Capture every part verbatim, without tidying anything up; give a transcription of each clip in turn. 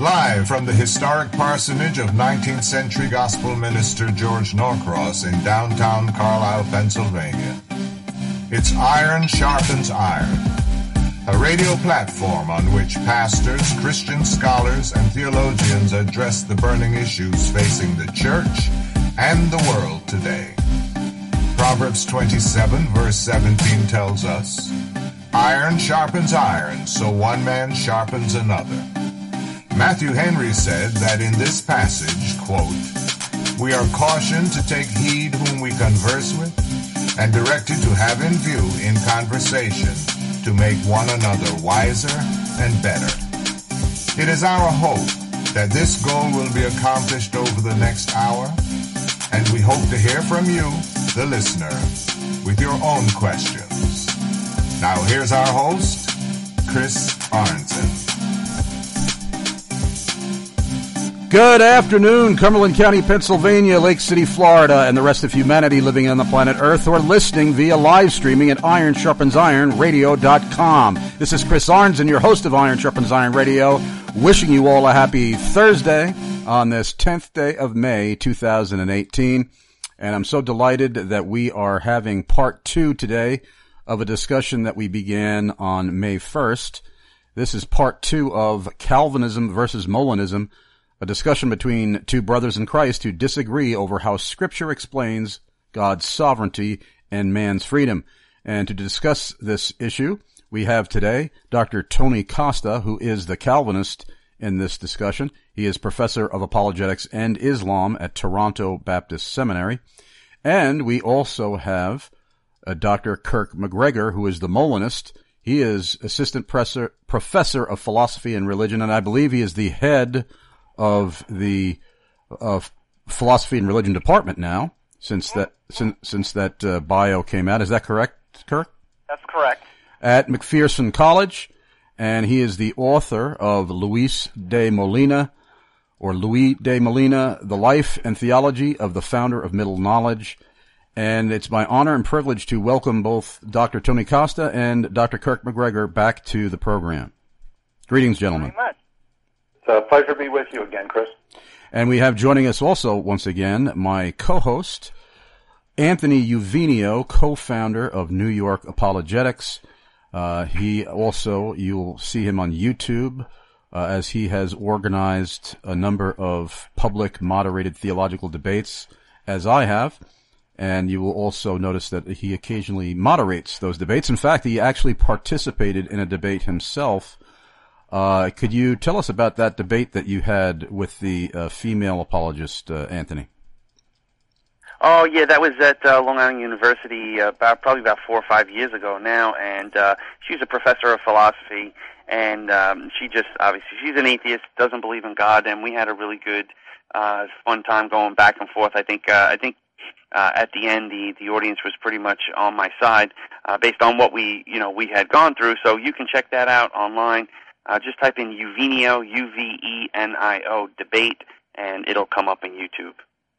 Live from the historic parsonage of nineteenth century gospel minister George Norcross in downtown Carlisle, Pennsylvania. It's Iron Sharpens Iron, a radio platform on which pastors, Christian scholars, and theologians address the burning issues facing the church and the world today. Proverbs twenty-seven verse seventeen tells us, "Iron sharpens iron, so one man sharpens another." Matthew Henry said that in this passage, quote, "We are cautioned to take heed whom we converse with, and directed to have in view in conversation to make one another wiser and better." It is our hope that this goal will be accomplished over the next hour, and we hope to hear from you, the listener, with your own questions. Now here's our host, Chris Arnzen. Good afternoon, Cumberland County, Pennsylvania, Lake City, Florida, and the rest of humanity living on the planet Earth or listening via live streaming at iron sharpens iron radio dot com. This is Chris Arnzen, your host of Iron Sharpens Iron Radio, wishing you all a happy Thursday on this tenth day of May, two thousand eighteen. And I'm so delighted that we are having part two today of a discussion that we began on May first. This is part two of Calvinism versus Molinism, a discussion between two brothers in Christ who disagree over how Scripture explains God's sovereignty and man's freedom. And to discuss this issue, we have today Doctor Tony Costa, who is the Calvinist in this discussion. He is professor of apologetics and Islam at Toronto Baptist Seminary. And we also have uh, Doctor Kirk McGregor, who is the Molinist. He is assistant professor, professor of philosophy and religion, and I believe he is the head of the uh, philosophy and religion department now, since that since, since that uh, bio came out. Is that correct, Kirk? That's correct. At McPherson College, and he is the author of Luis de Molina, or Louis de Molina, The Life and Theology of the Founder of Middle Knowledge. And it's my honor and privilege to welcome both Doctor Tony Costa and Doctor Kirk McGregor back to the program. Greetings, gentlemen. Very much. It's a pleasure to be with you again, Chris. And we have joining us also, once again, my co-host, Anthony Uvenio, co-founder of New York Apologetics. Uh, he also, you'll see him on YouTube, uh, as he has organized a number of public moderated theological debates, as I have. And you will also notice that he occasionally moderates those debates. In fact, he actually participated in a debate himself. Uh, could you tell us about that debate that you had with the uh, female apologist, uh, Anthony? Oh, yeah, that was at uh, Long Island University uh, about probably about four or five years ago now, and uh, she's a professor of philosophy, and um, she just, obviously, she's an atheist, doesn't believe in God, and we had a really good, uh, fun time going back and forth. I think, uh, I think uh, at the end, the, the audience was pretty much on my side, uh, based on what we, you know, we had gone through, so you can check that out online. Uh, just type in Uvenio, U V E N I O, debate, and it'll come up in YouTube.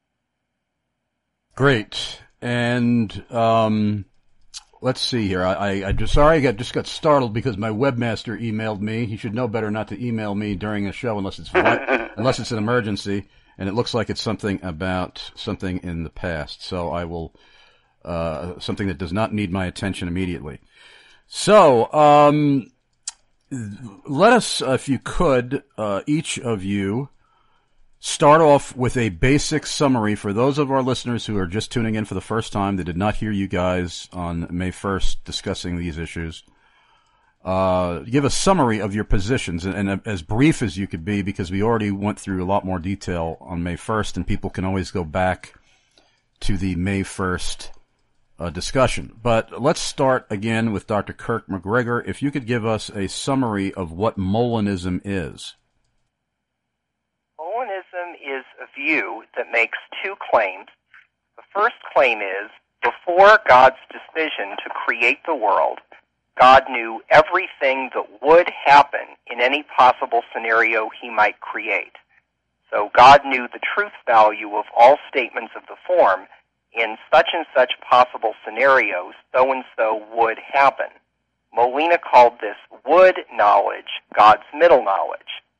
Great. And um, let's see here. I, I, I just sorry I got just got startled because my webmaster emailed me. He should know better not to email me during a show unless it's unless it's an emergency. And it looks like it's something about something in the past. So I will uh, something that does not need my attention immediately. So. Um, Let us, uh, if you could, uh, each of you start off with a basic summary for those of our listeners who are just tuning in for the first time that did not hear you guys on May first discussing these issues. Uh, give a summary of your positions, and, and as brief as you could be, because we already went through a lot more detail on May first, and people can always go back to the May first Uh, discussion. But let's start again with Doctor Kirk McGregor. If you could give us a summary of what Molinism is. Molinism is a view that makes two claims. The first claim is, before God's decision to create the world, God knew everything that would happen in any possible scenario he might create. So God knew the truth value of all statements of the form, in such and such possible scenarios, so-and-so would happen. Molina called this would knowledge God's middle knowledge.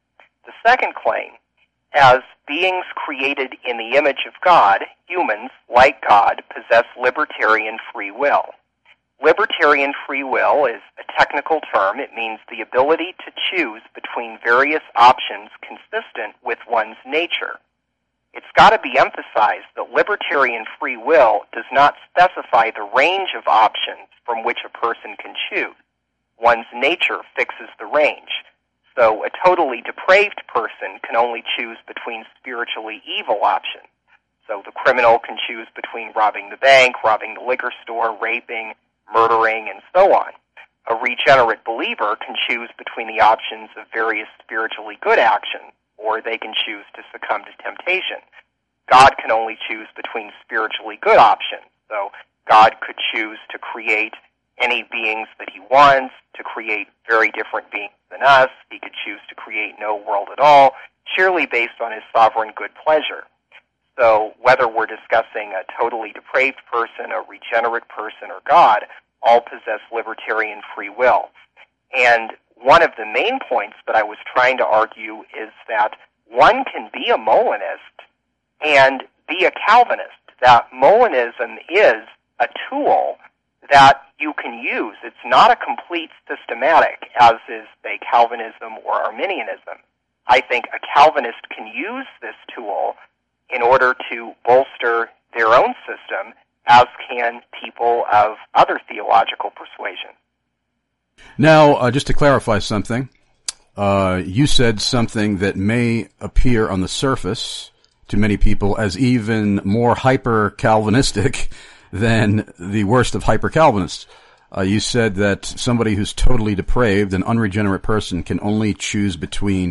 The second claim, as beings created in the image of God, humans, like God, possess libertarian free will. Libertarian free will is a technical term. It means the ability to choose between various options consistent with one's nature. It's got to be emphasized that libertarian free will does not specify the range of options from which a person can choose. One's nature fixes the range. So a totally depraved person can only choose between spiritually evil options. So the criminal can choose between robbing the bank, robbing the liquor store, raping, murdering, and so on. A regenerate believer can choose between the options of various spiritually good actions, or they can choose to succumb to temptation. God can only choose between spiritually good options. So God could choose to create any beings that he wants, to create very different beings than us. He could choose to create no world at all, surely based on his sovereign good pleasure. So whether we're discussing a totally depraved person, a regenerate person, or God, all possess libertarian free will. And one of the main points that I was trying to argue is that one can be a Molinist and be a Calvinist, that Molinism is a tool that you can use. It's not a complete systematic, as is, say, Calvinism or Arminianism. I think a Calvinist can use this tool in order to bolster their own system, as can people of other theological persuasions. Now, uh, just to clarify something, uh, you said something that may appear on the surface to many people as even more hyper-Calvinistic than the worst of hyper-Calvinists. Uh, you said that somebody who's totally depraved, an unregenerate person, can only choose between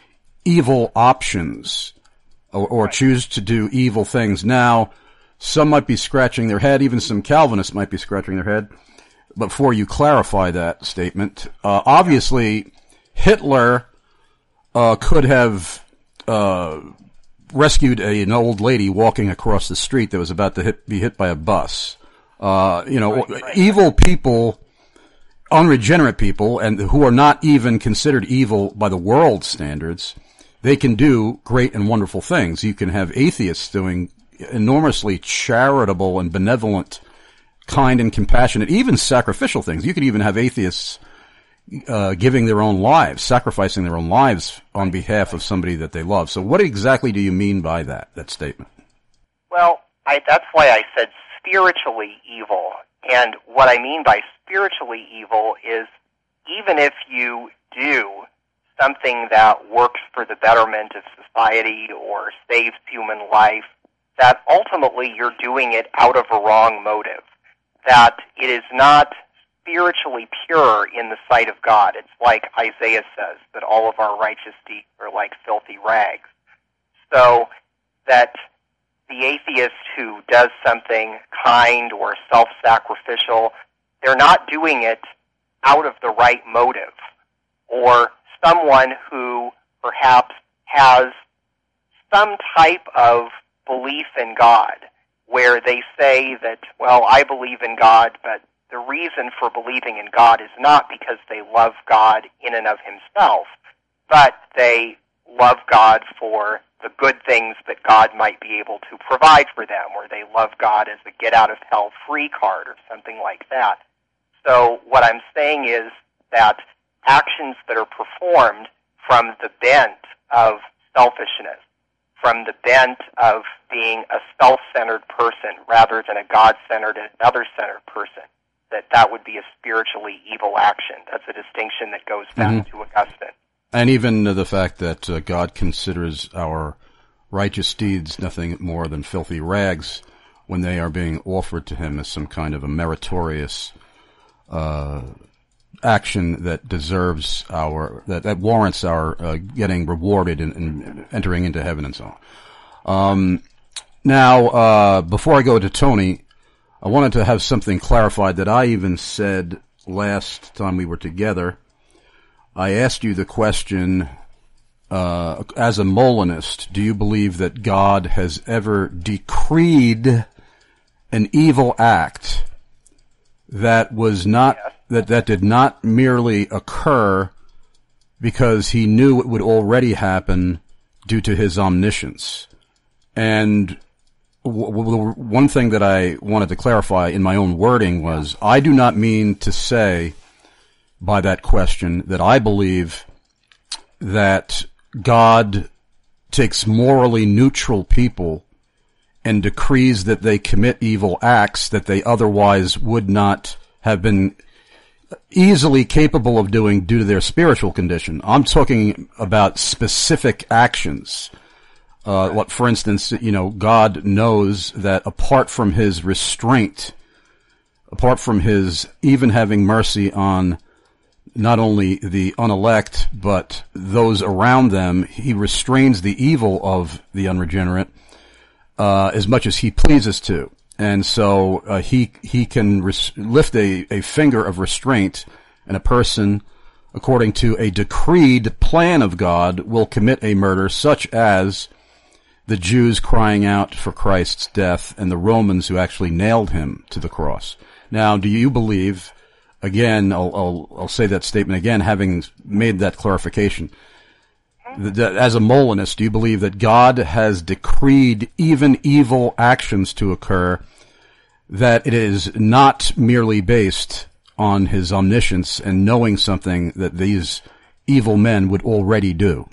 evil options or, or right. choose to do evil things. Now, some might be scratching their head, even some Calvinists might be scratching their head. But before you clarify that statement, uh, obviously Hitler uh, could have uh, rescued a, an old lady walking across the street that was about to hit, be hit by a bus. Uh, you know, right, right. Evil people, unregenerate people, and who are not even considered evil by the world standards, they can do great and wonderful things. You can have atheists doing enormously charitable and benevolent, kind and compassionate, even sacrificial things. You could even have atheists uh, giving their own lives, sacrificing their own lives on behalf of somebody that they love. So what exactly do you mean by that, that statement? Well, I, that's why I said spiritually evil. And what I mean by spiritually evil is even if you do something that works for the betterment of society or saves human life, that ultimately you're doing it out of a wrong motive, that it is not spiritually pure in the sight of God. It's like Isaiah says, that all of our righteous deeds are like filthy rags. So that the atheist who does something kind or self-sacrificial, they're not doing it out of the right motive. Or someone who perhaps has some type of belief in God, where they say that, well, I believe in God, but the reason for believing in God is not because they love God in and of himself, but they love God for the good things that God might be able to provide for them, or they love God as a get-out-of-hell-free card or something like that. So what I'm saying is that actions that are performed from the bent of selfishness, from the bent of being a self-centered person rather than a God-centered and another-centered person, that that would be a spiritually evil action. That's a distinction that goes back mm-hmm. to Augustine. And even uh, the fact that uh, God considers our righteous deeds nothing more than filthy rags when they are being offered to him as some kind of a meritorious uh, action that deserves our, that, that warrants our uh, getting rewarded and, and entering into heaven and so on. Um, now, uh, before I go to Tony, I wanted to have something clarified that I even said last time we were together. I asked you the question, uh, as a Molinist, do you believe that God has ever decreed an evil act that was not, yes. that, that did not merely occur because he knew it would already happen due to his omniscience. And w- w- one thing that I wanted to clarify in my own wording was, I do not mean to say by that question that I believe that God takes morally neutral people and decrees that they commit evil acts that they otherwise would not have been easily capable of doing due to their spiritual condition. I'm talking about specific actions. Uh, what, for instance, you know, God knows that apart from his restraint, apart from his even having mercy on not only the unelect, but those around them, he restrains the evil of the unregenerate uh, as much as he pleases to. And so uh, he he can res- lift a, a finger of restraint, and a person, according to a decreed plan of God, will commit a murder such as the Jews crying out for Christ's death and the Romans who actually nailed him to the cross. Now, do you believe, again, I'll, I'll, I'll say that statement again, having made that clarification, that as a Molinist, do you believe that God has decreed even evil actions to occur, that it is not merely based on his omniscience and knowing something that these evil men would already do?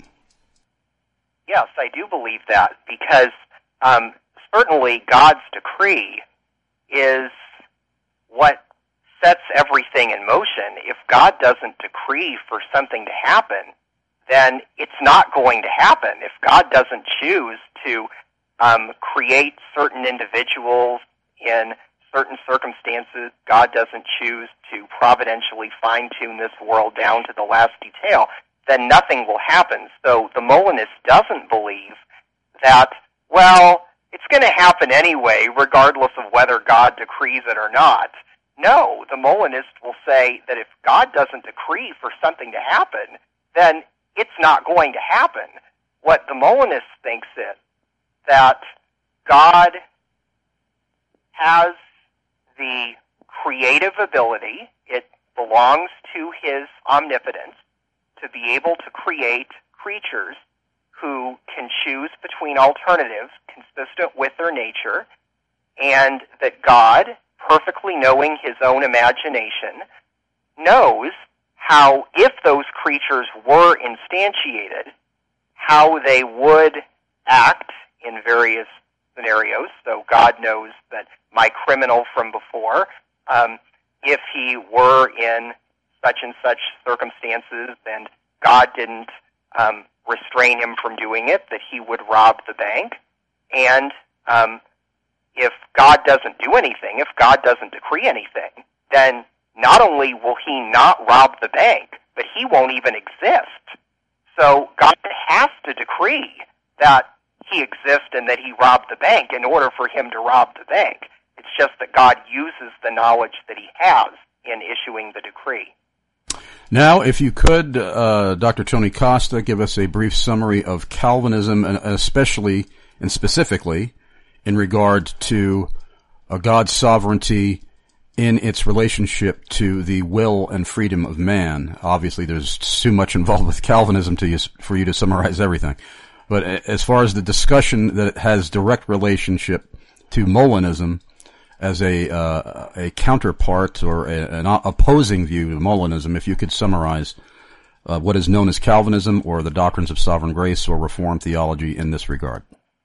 Yes, I do believe that, because um, certainly God's decree is what sets everything in motion. If God doesn't decree for something to happen, then it's not going to happen. If God doesn't choose to um, create certain individuals in certain circumstances, God doesn't choose to providentially fine-tune this world down to the last detail, then nothing will happen. So the Molinist doesn't believe that, well, it's going to happen anyway, regardless of whether God decrees it or not. No, the Molinist will say that if God doesn't decree for something to happen, then it's not going to happen. What the Molinist thinks is that God has the creative ability, it belongs to his omnipotence, to be able to create creatures who can choose between alternatives consistent with their nature, and that God, perfectly knowing his own imagination, knows how, if those creatures were instantiated, how they would act in various scenarios. So God knows that my criminal from before, um, if he were in such and such circumstances and God didn't um, restrain him from doing it, that he would rob the bank. And um, if God doesn't do anything, if God doesn't decree anything, then not only will he not rob the bank, but he won't even exist. So God has to decree that he exists and that he robbed the bank in order for him to rob the bank. It's just that God uses the knowledge that he has in issuing the decree. Now, if you could, uh, Doctor Tony Costa, give us a brief summary of Calvinism, and especially and specifically in regard to uh, God's sovereignty in its relationship to the will and freedom of man. Obviously, there's too much involved with Calvinism to use, for you to summarize everything. But as far as the discussion that it has direct relationship to Molinism as a uh, a counterpart or a, an opposing view to Molinism, if you could summarize uh, what is known as Calvinism or the doctrines of sovereign grace or Reformed theology in this regard.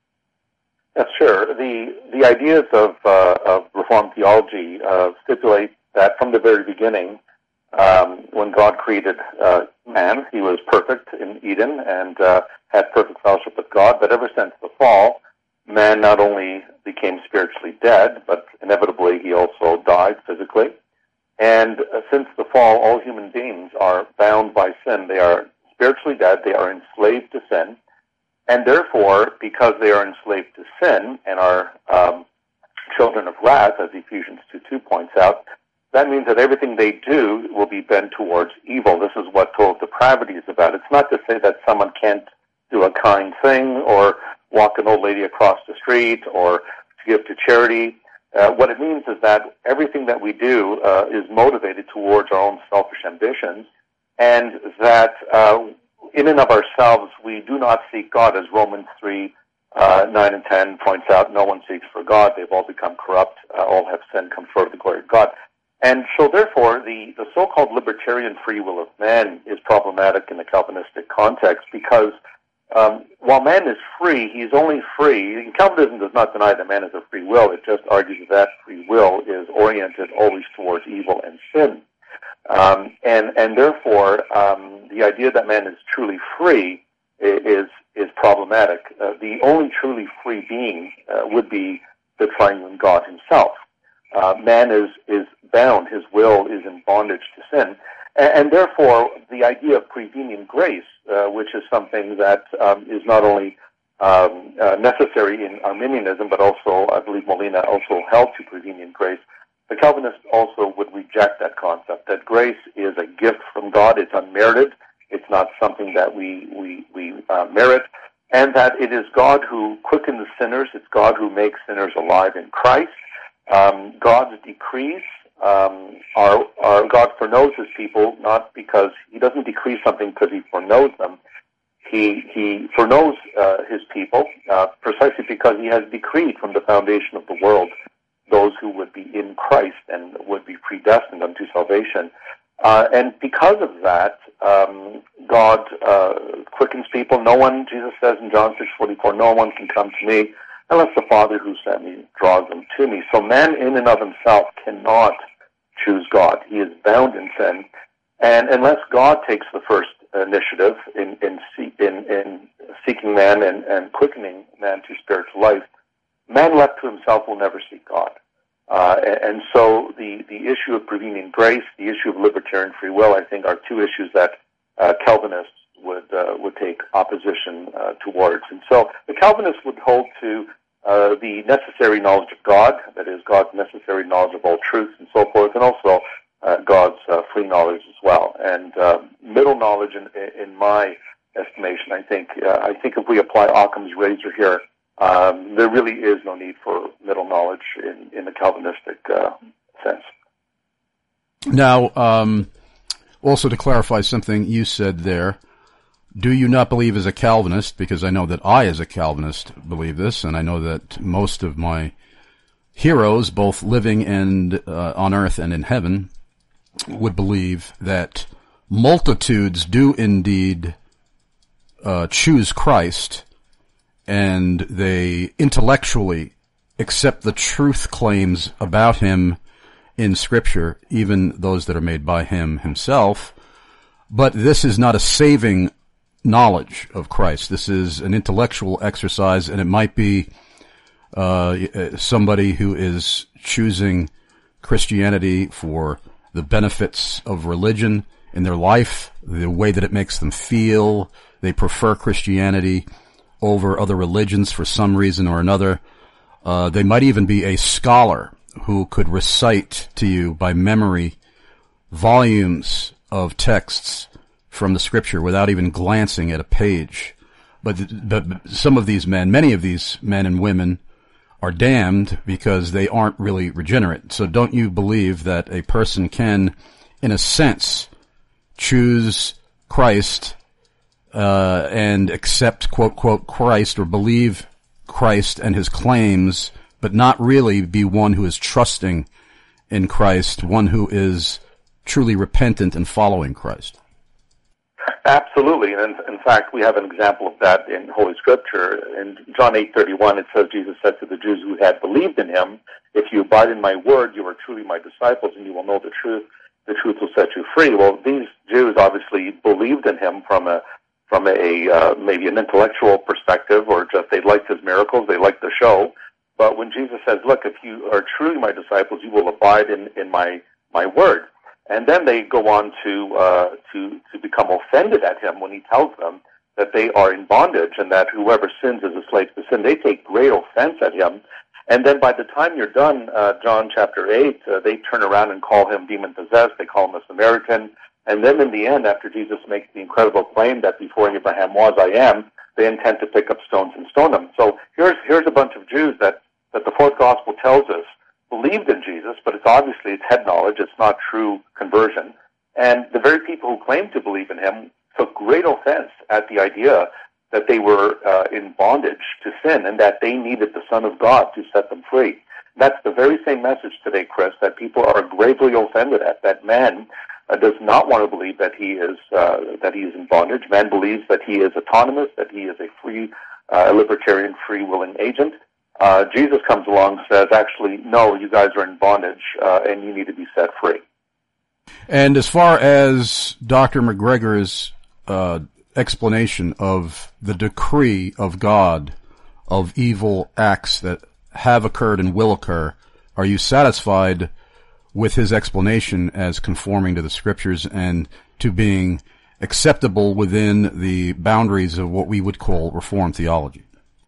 Yes, sure. The the ideas of uh, of Reformed theology uh, stipulate that from the very beginning, um, when God created uh, man, he was perfect in Eden and uh, had perfect fellowship with God. But ever since the fall, man not only became spiritually dead, but inevitably he also died physically. And uh, since the fall, all human beings are bound by sin. They are spiritually dead. They are enslaved to sin. And therefore, because they are enslaved to sin and are um, children of wrath, as Ephesians two two points out, that means that everything they do will be bent towards evil. This is what total depravity is about. It's not to say that someone can't do a kind thing or walk an old lady across the street or to give to charity. Uh, what it means is that everything that we do uh, is motivated towards our own selfish ambitions, and that uh, in and of ourselves we do not seek God, as Romans three, uh, nine and ten points out. No one seeks for God. They've all become corrupt. Uh, all have sinned, come short of the glory of God. And so therefore, the, the so-called libertarian free will of man is problematic in the Calvinistic context because um, while man is free, he's only free. Calvinism does not deny that man has a free will. It just argues that free will is oriented always towards evil and sin. Um, and, and therefore, um, the idea that man is truly free is, is problematic. Uh, the only truly free being uh, would be the triune God himself. Uh, man is, is bound. His will is in bondage to sin. And, and therefore, the idea of prevenient grace, uh, which is something that um, is not only um, uh, necessary in Arminianism, but also, I believe Molina also held to prevenient grace, the Calvinists also would reject that concept, that grace is a gift from God. It's unmerited. It's not something that we, we, we uh, merit. And that it is God who quickens sinners. It's God who makes sinners alive in Christ. Um, God's decrees um, are, are God foreknows his people, not because he doesn't decree something because he foreknows them. He he foreknows uh, his people uh, precisely because he has decreed from the foundation of the world those who would be in Christ and would be predestined unto salvation. Uh, and because of that, um, God uh, quickens people. No one, Jesus says in John six forty-four, no one can come to me unless the Father who sent me draws them to me. So man in and of himself cannot choose God. He is bound in sin. And unless God takes the first initiative in, in, in, in seeking man and, and quickening man to spiritual life, man left to himself will never seek God. Uh, and, and so the, the issue of prevenient grace, the issue of libertarian free will, I think are two issues that uh, Calvinists would uh, would take opposition uh, towards. And so the Calvinists would hold to uh, the necessary knowledge of God, that is, God's necessary knowledge of all truths and so forth, and also uh, God's uh, free knowledge as well. And uh, middle knowledge, in, in my estimation, I think, uh, I think if we apply Occam's razor here, um, there really is no need for middle knowledge in, in the Calvinistic uh, sense. Now, um, also to clarify something you said there, do you not believe as a Calvinist, because I know that I as a Calvinist believe this, and I know that most of my heroes, both living and uh, on earth and in heaven, would believe that multitudes do indeed uh, choose Christ, and they intellectually accept the truth claims about him in Scripture, even those that are made by him himself. But this is not a saving knowledge of Christ. This is an intellectual exercise, and it might be uh, somebody who is choosing Christianity for the benefits of religion in their life, the way that it makes them feel. They prefer Christianity over other religions for some reason or another. Uh, they might even be a scholar who could recite to you by memory volumes of texts from the Scripture without even glancing at a page. But, but some of these men, many of these men and women, are damned because they aren't really regenerate. So don't you believe that a person can, in a sense, choose Christ uh, and accept, quote, quote, Christ, or believe Christ and his claims, but not really be one who is trusting in Christ, one who is truly repentant and following Christ? Absolutely, and in, in fact, we have an example of that in Holy Scripture. In John eight thirty-one, it says, Jesus said to the Jews who had believed in him, "If you abide in my word, you are truly my disciples, and you will know the truth. The truth will set you free." Well, these Jews obviously believed in him from a from a uh, maybe an intellectual perspective, or just they liked his miracles, they liked the show. But when Jesus says, "Look, if you are truly my disciples, you will abide in, in my my word." And then they go on to uh, to to become offended at him when he tells them that they are in bondage and that whoever sins is a slave to sin. They take great offense at him. And then by the time you're done, uh, John chapter eight, uh, they turn around and call him demon-possessed. They call him a Samaritan. And then in the end, after Jesus makes the incredible claim that before Abraham was, I am, they intend to pick up stones and stone him. So here's here's a bunch of Jews that, that the fourth gospel tells us believed in Jesus, but it's obviously it's head knowledge. It's not true conversion. And the very people who claimed to believe in him took great offense at the idea that they were uh, in bondage to sin and that they needed the Son of God to set them free. That's the very same message today, Chris, that people are gravely offended at, that man uh, does not want to believe that he is uh, that he is in bondage. Man believes that he is autonomous, that he is a free, uh, libertarian, free-willing agent. Uh, Jesus comes along and says, actually, no, you guys are in bondage, uh, and you need to be set free. And as far as Doctor McGregor's uh, explanation of the decree of God of evil acts that have occurred and will occur, are you satisfied with his explanation as conforming to the Scriptures and to being acceptable within the boundaries of what we would call Reformed theology?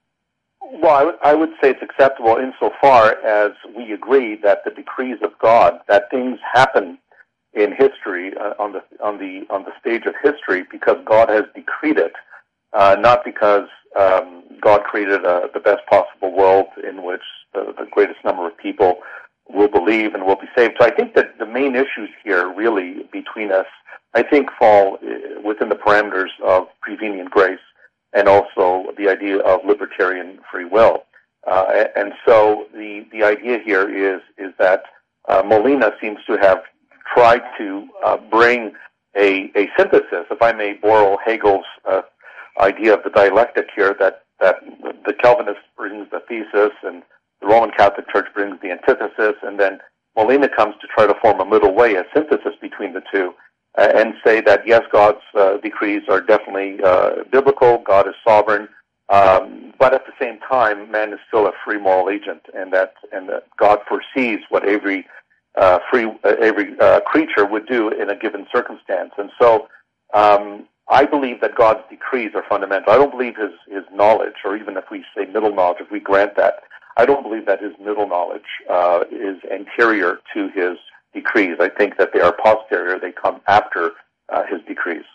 Well, I would, I would say it's acceptable insofar as we agree that the decrees of God, that things happen in history, uh, on the on the on the stage of history, because God has decreed it, uh, not because um, God created uh, the best possible world in which the, the greatest number of people will believe and will be saved. So I think that the main issues here, really, between us, I think fall within the parameters of prevenient grace and also the idea of libertarian free will. Uh, and so the the idea here is is that uh, Molina seems to have tried to uh, bring a, a synthesis, if I may borrow Hegel's uh, idea of the dialectic here, that, that the Calvinist brings the thesis and the Roman Catholic Church brings the antithesis, and then Molina comes to try to form a middle way, a synthesis between the two, uh, and say that, yes, God's uh, decrees are definitely uh, biblical, God is sovereign, um, but at the same time, man is still a free moral agent, and that, and that God foresees what every Uh, free uh, every uh, creature would do in a given circumstance. And so um, I believe that God's decrees are fundamental. I don't believe his, his knowledge, or even if we say middle knowledge, if we grant that, I don't believe that his middle knowledge uh, is anterior to his decrees. I think that they are posterior. They come after uh, his decrees.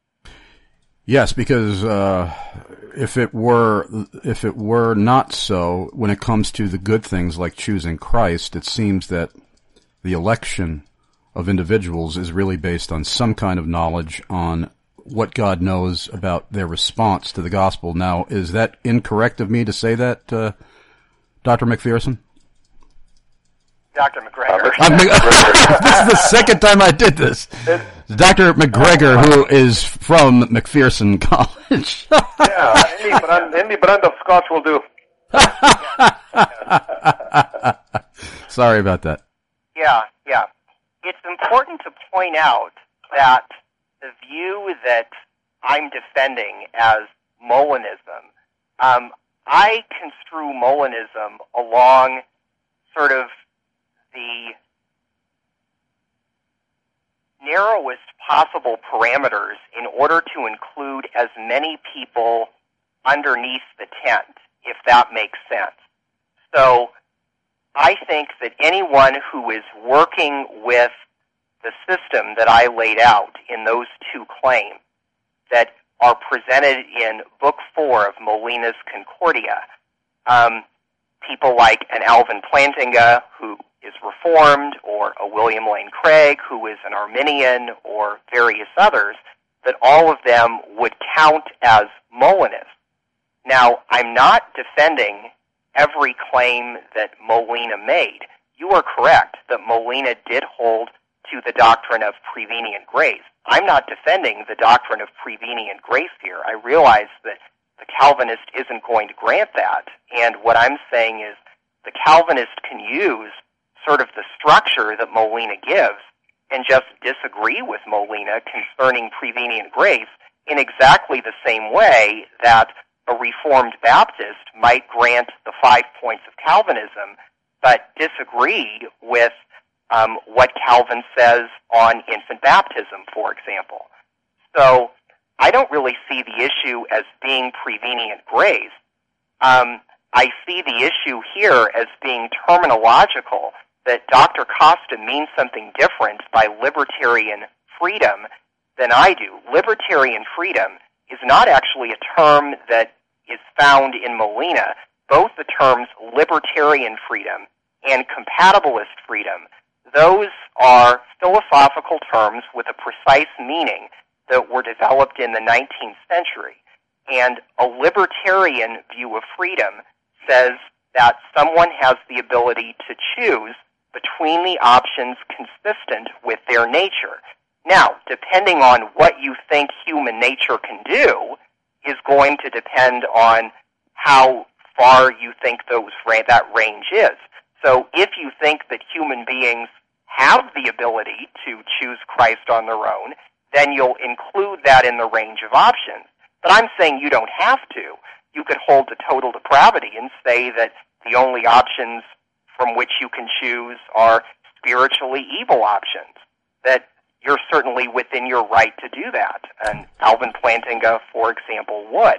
Yes, because uh, if it were if it were not so, when it comes to the good things like choosing Christ, it seems that the election of individuals is really based on some kind of knowledge on what God knows about their response to the gospel. Now, is that incorrect of me to say that, uh, Doctor McPherson? Doctor McGregor. Uh, this is the second time I did this. Doctor McGregor, who is from McPherson College. Yeah, any brand, any brand of scotch will do. Sorry about that. Yeah, yeah. It's important to point out that the view that I'm defending as Molinism, um, I construe Molinism along sort of the narrowest possible parameters in order to include as many people underneath the tent, if that makes sense. So I think that anyone who is working with the system that I laid out in those two claims that are presented in Book Four of Molina's Concordia, um, people like an Alvin Plantinga, who is Reformed, or a William Lane Craig, who is an Arminian, or various others, that all of them would count as Molinists. Now, I'm not defending every claim that Molina made. You are correct that Molina did hold to the doctrine of prevenient grace. I'm not defending the doctrine of prevenient grace here. I realize that the Calvinist isn't going to grant that, and what I'm saying is the Calvinist can use sort of the structure that Molina gives and just disagree with Molina concerning prevenient grace in exactly the same way that a Reformed Baptist might grant the five points of Calvinism, but disagree with um, what Calvin says on infant baptism, for example. So I don't really see the issue as being prevenient grace. Um, I see the issue here as being terminological, that Doctor Costa means something different by libertarian freedom than I do. Libertarian freedom is not actually a term that is found in Molina. Both the terms libertarian freedom and compatibilist freedom, those are philosophical terms with a precise meaning that were developed in the nineteenth century. And a libertarian view of freedom says that someone has the ability to choose between the options consistent with their nature. Now, depending on what you think human nature can do is going to depend on how far you think those that range is. So if you think that human beings have the ability to choose Christ on their own, then you'll include that in the range of options. But I'm saying you don't have to. You could hold to total depravity and say that the only options from which you can choose are spiritually evil options, that you're certainly within your right to do that. And Alvin Plantinga, for example, would.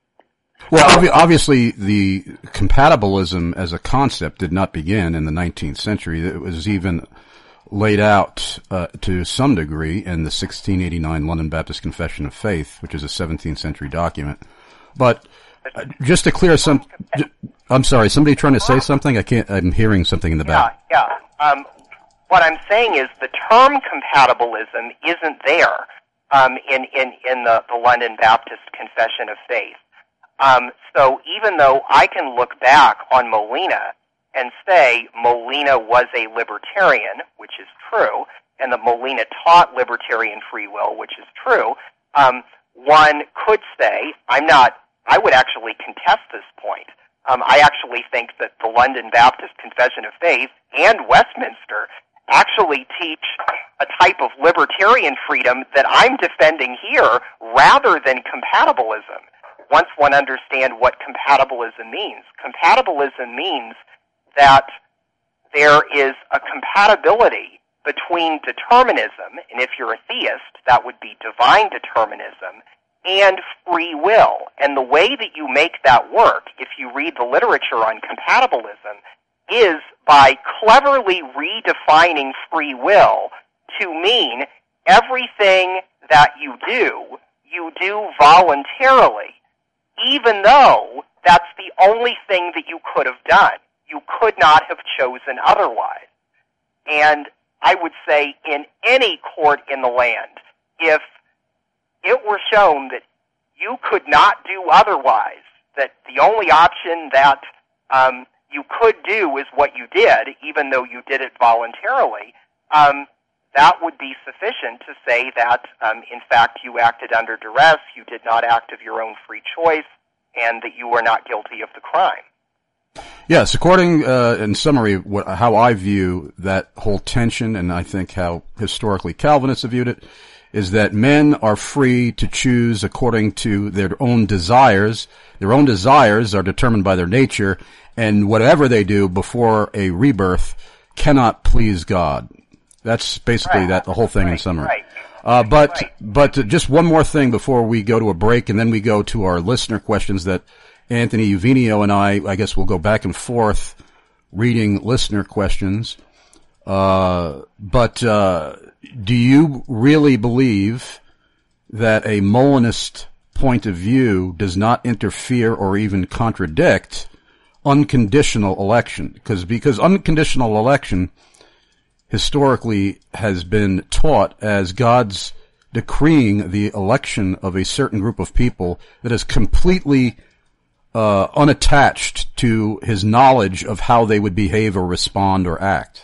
Well, ob- obviously, the compatibilism as a concept did not begin in the nineteenth century. It was even laid out uh, to some degree in the sixteen eighty-nine London Baptist Confession of Faith, which is a seventeenth century document. But uh, just to clear some, I'm sorry, somebody trying to say something? I can't. I'm hearing something in the back. Yeah, yeah. Um, what I'm saying is the term compatibilism isn't there um, in in in the, the London Baptist Confession of Faith. Um, so even though I can look back on Molina and say Molina was a libertarian, which is true, and that Molina taught libertarian free will, which is true, um, one could say, I'm not, I would actually contest this point. Um, I actually think that the London Baptist Confession of Faith and Westminster actually teach a type of libertarian freedom that I'm defending here rather than compatibilism. Once one understands what compatibilism means. Compatibilism means that there is a compatibility between determinism, and if you're a theist, that would be divine determinism, and free will. And the way that you make that work, if you read the literature on compatibilism, is by cleverly redefining free will to mean everything that you do, you do voluntarily, even though that's the only thing that you could have done. You could not have chosen otherwise. And I would say in any court in the land, if it were shown that you could not do otherwise, that the only option that um, you could do is what you did, even though you did it voluntarily, um, that would be sufficient to say that, um, in fact, you acted under duress, you did not act of your own free choice, and that you were not guilty of the crime. Yes, according, uh, in summary, what, how I view that whole tension, and I think how historically Calvinists have viewed it, is that men are free to choose according to their own desires. Their own desires are determined by their nature, and whatever they do before a rebirth cannot please God. That's basically right. that the whole thing right. in summary. Right. Uh, but right. but uh, just one more thing before we go to a break, and then we go to our listener questions that Anthony Uvenio and I, I guess we'll go back and forth reading listener questions. Uh, but uh, do you really believe that a Molinist point of view does not interfere or even contradict unconditional election? Because because unconditional election historically has been taught as God's decreeing the election of a certain group of people that is completely uh, unattached to his knowledge of how they would behave or respond or act.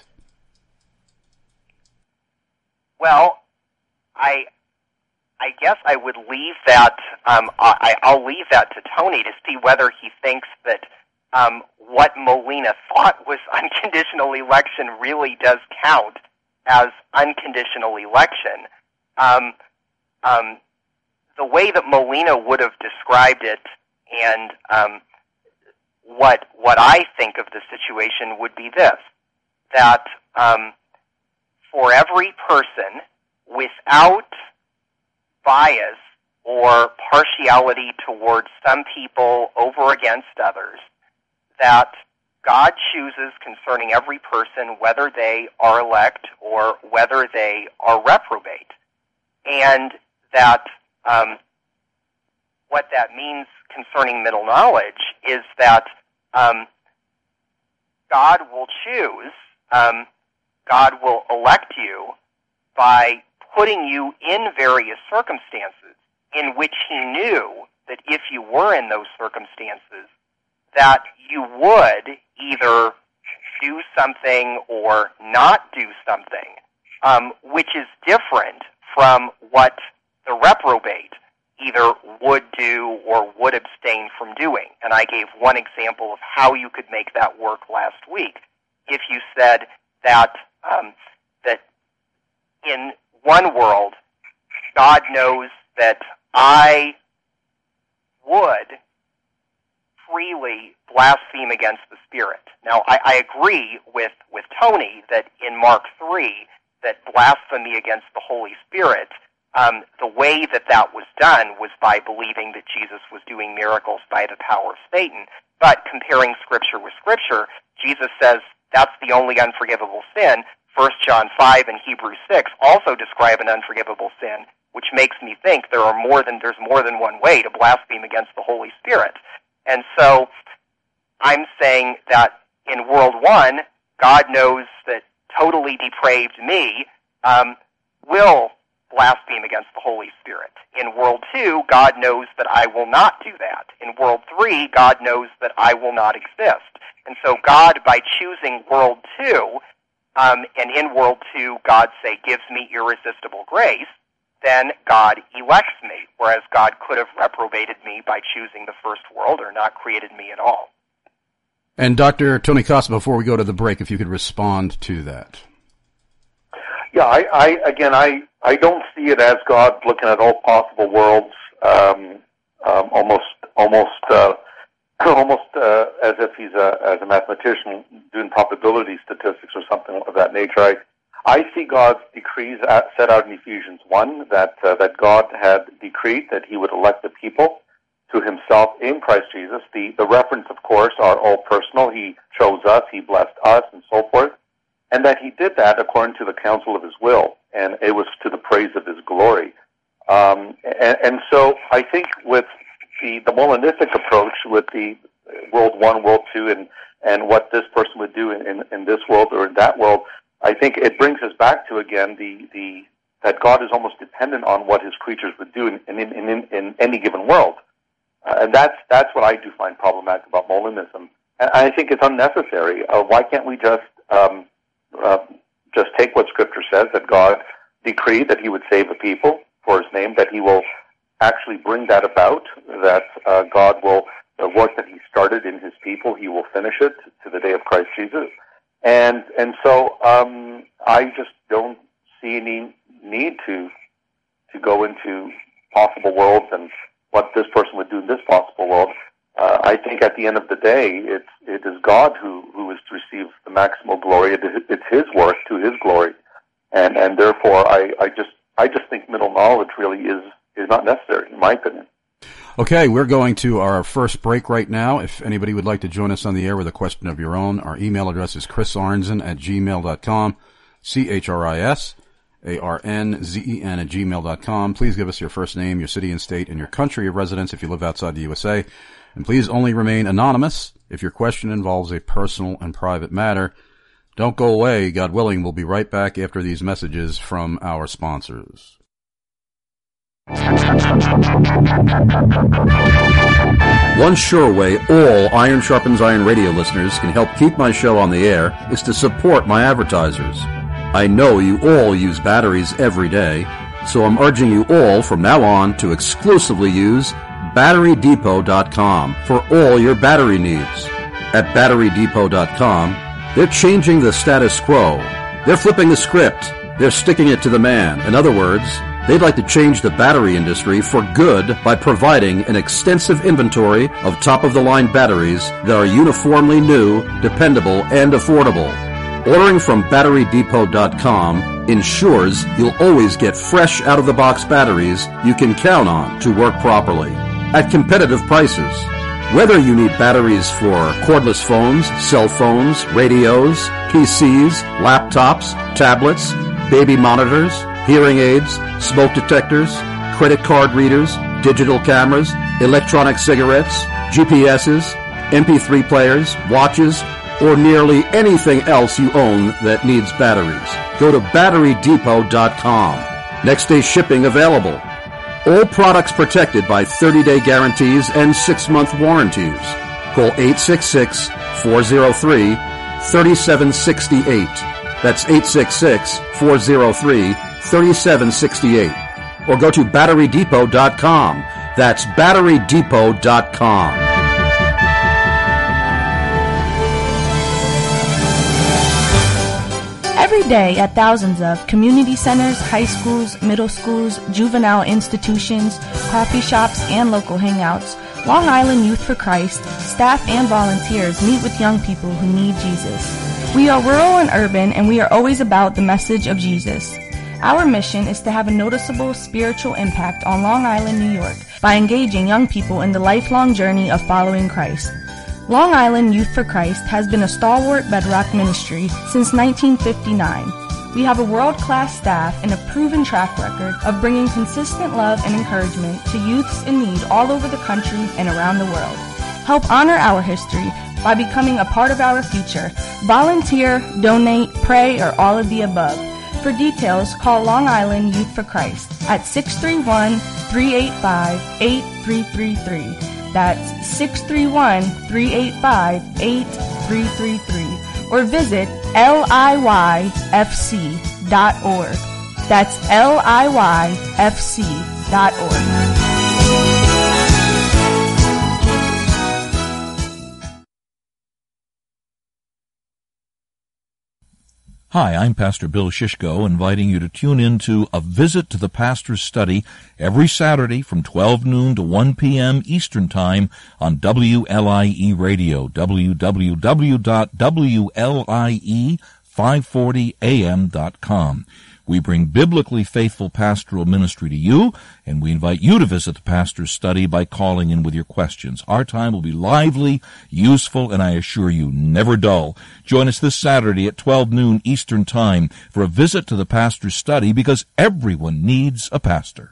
Well, I I guess I would leave that, um, I, I'll leave that to Tony to see whether he thinks that um, what Molina thought was unconditional election really does count as unconditional election. Um, um, the way that Molina would have described it and um, what what I think of the situation would be this, that um, for every person without bias or partiality towards some people over against others, that God chooses concerning every person whether they are elect or whether they are reprobate. And that um, what that means concerning middle knowledge is that um, God will choose um, God will elect you by putting you in various circumstances in which he knew that if you were in those circumstances, that you would either do something or not do something, um, which is different from what the reprobate either would do or would abstain from doing. And I gave one example of how you could make that work last week. If you said that um, that in one world, God knows that I would freely blaspheme against the Spirit. Now, I, I agree with, with Tony that in Mark three, that blasphemy against the Holy Spirit, um, the way that that was done was by believing that Jesus was doing miracles by the power of Satan. But comparing Scripture with Scripture, Jesus says that's the only unforgivable sin. First John five and Hebrews six also describe an unforgivable sin, which makes me think there are more than there's more than one way to blaspheme against the Holy Spirit. And so I'm saying that in World One, God knows that totally depraved me um, will blaspheme against the Holy Spirit. In World Two, God knows that I will not do that. In World Three, God knows that I will not exist. And so God, by choosing World Two, um, and in World Two, God, say, gives me irresistible grace, then God elects me, whereas God could have reprobated me by choosing the first world or not created me at all. And Doctor Tony Costa, before we go to the break, if you could respond to that. Yeah, I, I again, I, I don't see it as God looking at all possible worlds, um, um, almost, almost, uh, almost uh, as if he's a, as a mathematician doing probability statistics or something of that nature. I, I see God's decrees at, set out in Ephesians one that uh, that God had decreed that He would elect the people to Himself in Christ Jesus. The the reference, of course, are all personal. He chose us, He blessed us, and so forth. And that He did that according to the counsel of His will, and it was to the praise of His glory. Um, and, and so I think with the, the Molinistic approach, with the World One, World Two, and, and what this person would do in, in, in this world or in that world, I think it brings us back to, again, the, the that God is almost dependent on what His creatures would do in, in, in, in, in any given world. Uh, and that's that's what I do find problematic about Molinism. And I think it's unnecessary. Uh, why can't we just um, uh, just take what Scripture says, that God decreed that He would save a people for His name, that He will actually bring that about, that uh, God will, the work that He started in His people, He will finish it to the day of Christ Jesus. And and so um, I just don't see any need to to go into possible worlds and what this person would do in this possible world. Uh, I think at the end of the day, it's it is God who, who is to receive the maximal glory. It, it's His work to His glory, and and therefore I, I just I just think middle knowledge really is is not necessary, in my opinion. Okay, we're going to our first break right now. If anybody would like to join us on the air with a question of your own, our email address is chris arnzen at gmail dot com, C H R I S A R N Z E N at gmail dot com. Please give us your first name, your city and state, and your country of residence if you live outside the U S A. And please only remain anonymous if your question involves a personal and private matter. Don't go away. God willing, we'll be right back after these messages from our sponsors. One sure way all Iron Sharpens Iron radio listeners can help keep my show on the air is to support my advertisers. I know you all use batteries every day, so I'm urging you all from now on to exclusively use battery depot dot com for all your battery needs. At battery depot dot com, they're changing the status quo. They're flipping the script. They're sticking it to the man. In other words, they'd like to change the battery industry for good by providing an extensive inventory of top-of-the-line batteries that are uniformly new, dependable, and affordable. Ordering from battery depot dot com ensures you'll always get fresh out-of-the-box batteries you can count on to work properly at competitive prices. Whether you need batteries for cordless phones, cell phones, radios, P Cs, laptops, tablets, baby monitors, hearing aids, smoke detectors, credit card readers, digital cameras, electronic cigarettes, G P S's, M P three players, watches, or nearly anything else you own that needs batteries. Go to battery depot dot com. Next day shipping available. All products protected by thirty-day guarantees and six-month warranties. Call eight six six, four oh three, three seven six eight. That's eight six six, four oh three, three seven six eight. Or go to battery depot dot com. That's battery depot dot com. Every day at thousands of community centers, high schools, middle schools, juvenile institutions, coffee shops, and local hangouts, Long Island Youth for Christ, staff and volunteers meet with young people who need Jesus. We are rural and urban, and we are always about the message of Jesus. Our mission is to have a noticeable spiritual impact on Long Island, New York, by engaging young people in the lifelong journey of following Christ. Long Island Youth for Christ has been a stalwart bedrock ministry since nineteen fifty-nine. We have a world-class staff and a proven track record of bringing consistent love and encouragement to youths in need all over the country and around the world. Help honor our history by becoming a part of our future. Volunteer, donate, pray, or all of the above. For details, call Long Island Youth for Christ at six three one, three eight five, eight three three three. That's six three one, three eight five, eight three three three. Or visit L I Y F C dot org. That's L I Y F C dot org. Hi, I'm Pastor Bill Shishko, inviting you to tune in to A Visit to the Pastor's Study every Saturday from twelve noon to one p.m. Eastern Time on W L I E Radio, w w w dot w l i e five forty a m dot com. We bring biblically faithful pastoral ministry to you, and we invite you to visit the Pastor's Study by calling in with your questions. Our time will be lively, useful, and I assure you, never dull. Join us this Saturday at twelve noon Eastern Time for a visit to the Pastor's Study, because everyone needs a pastor.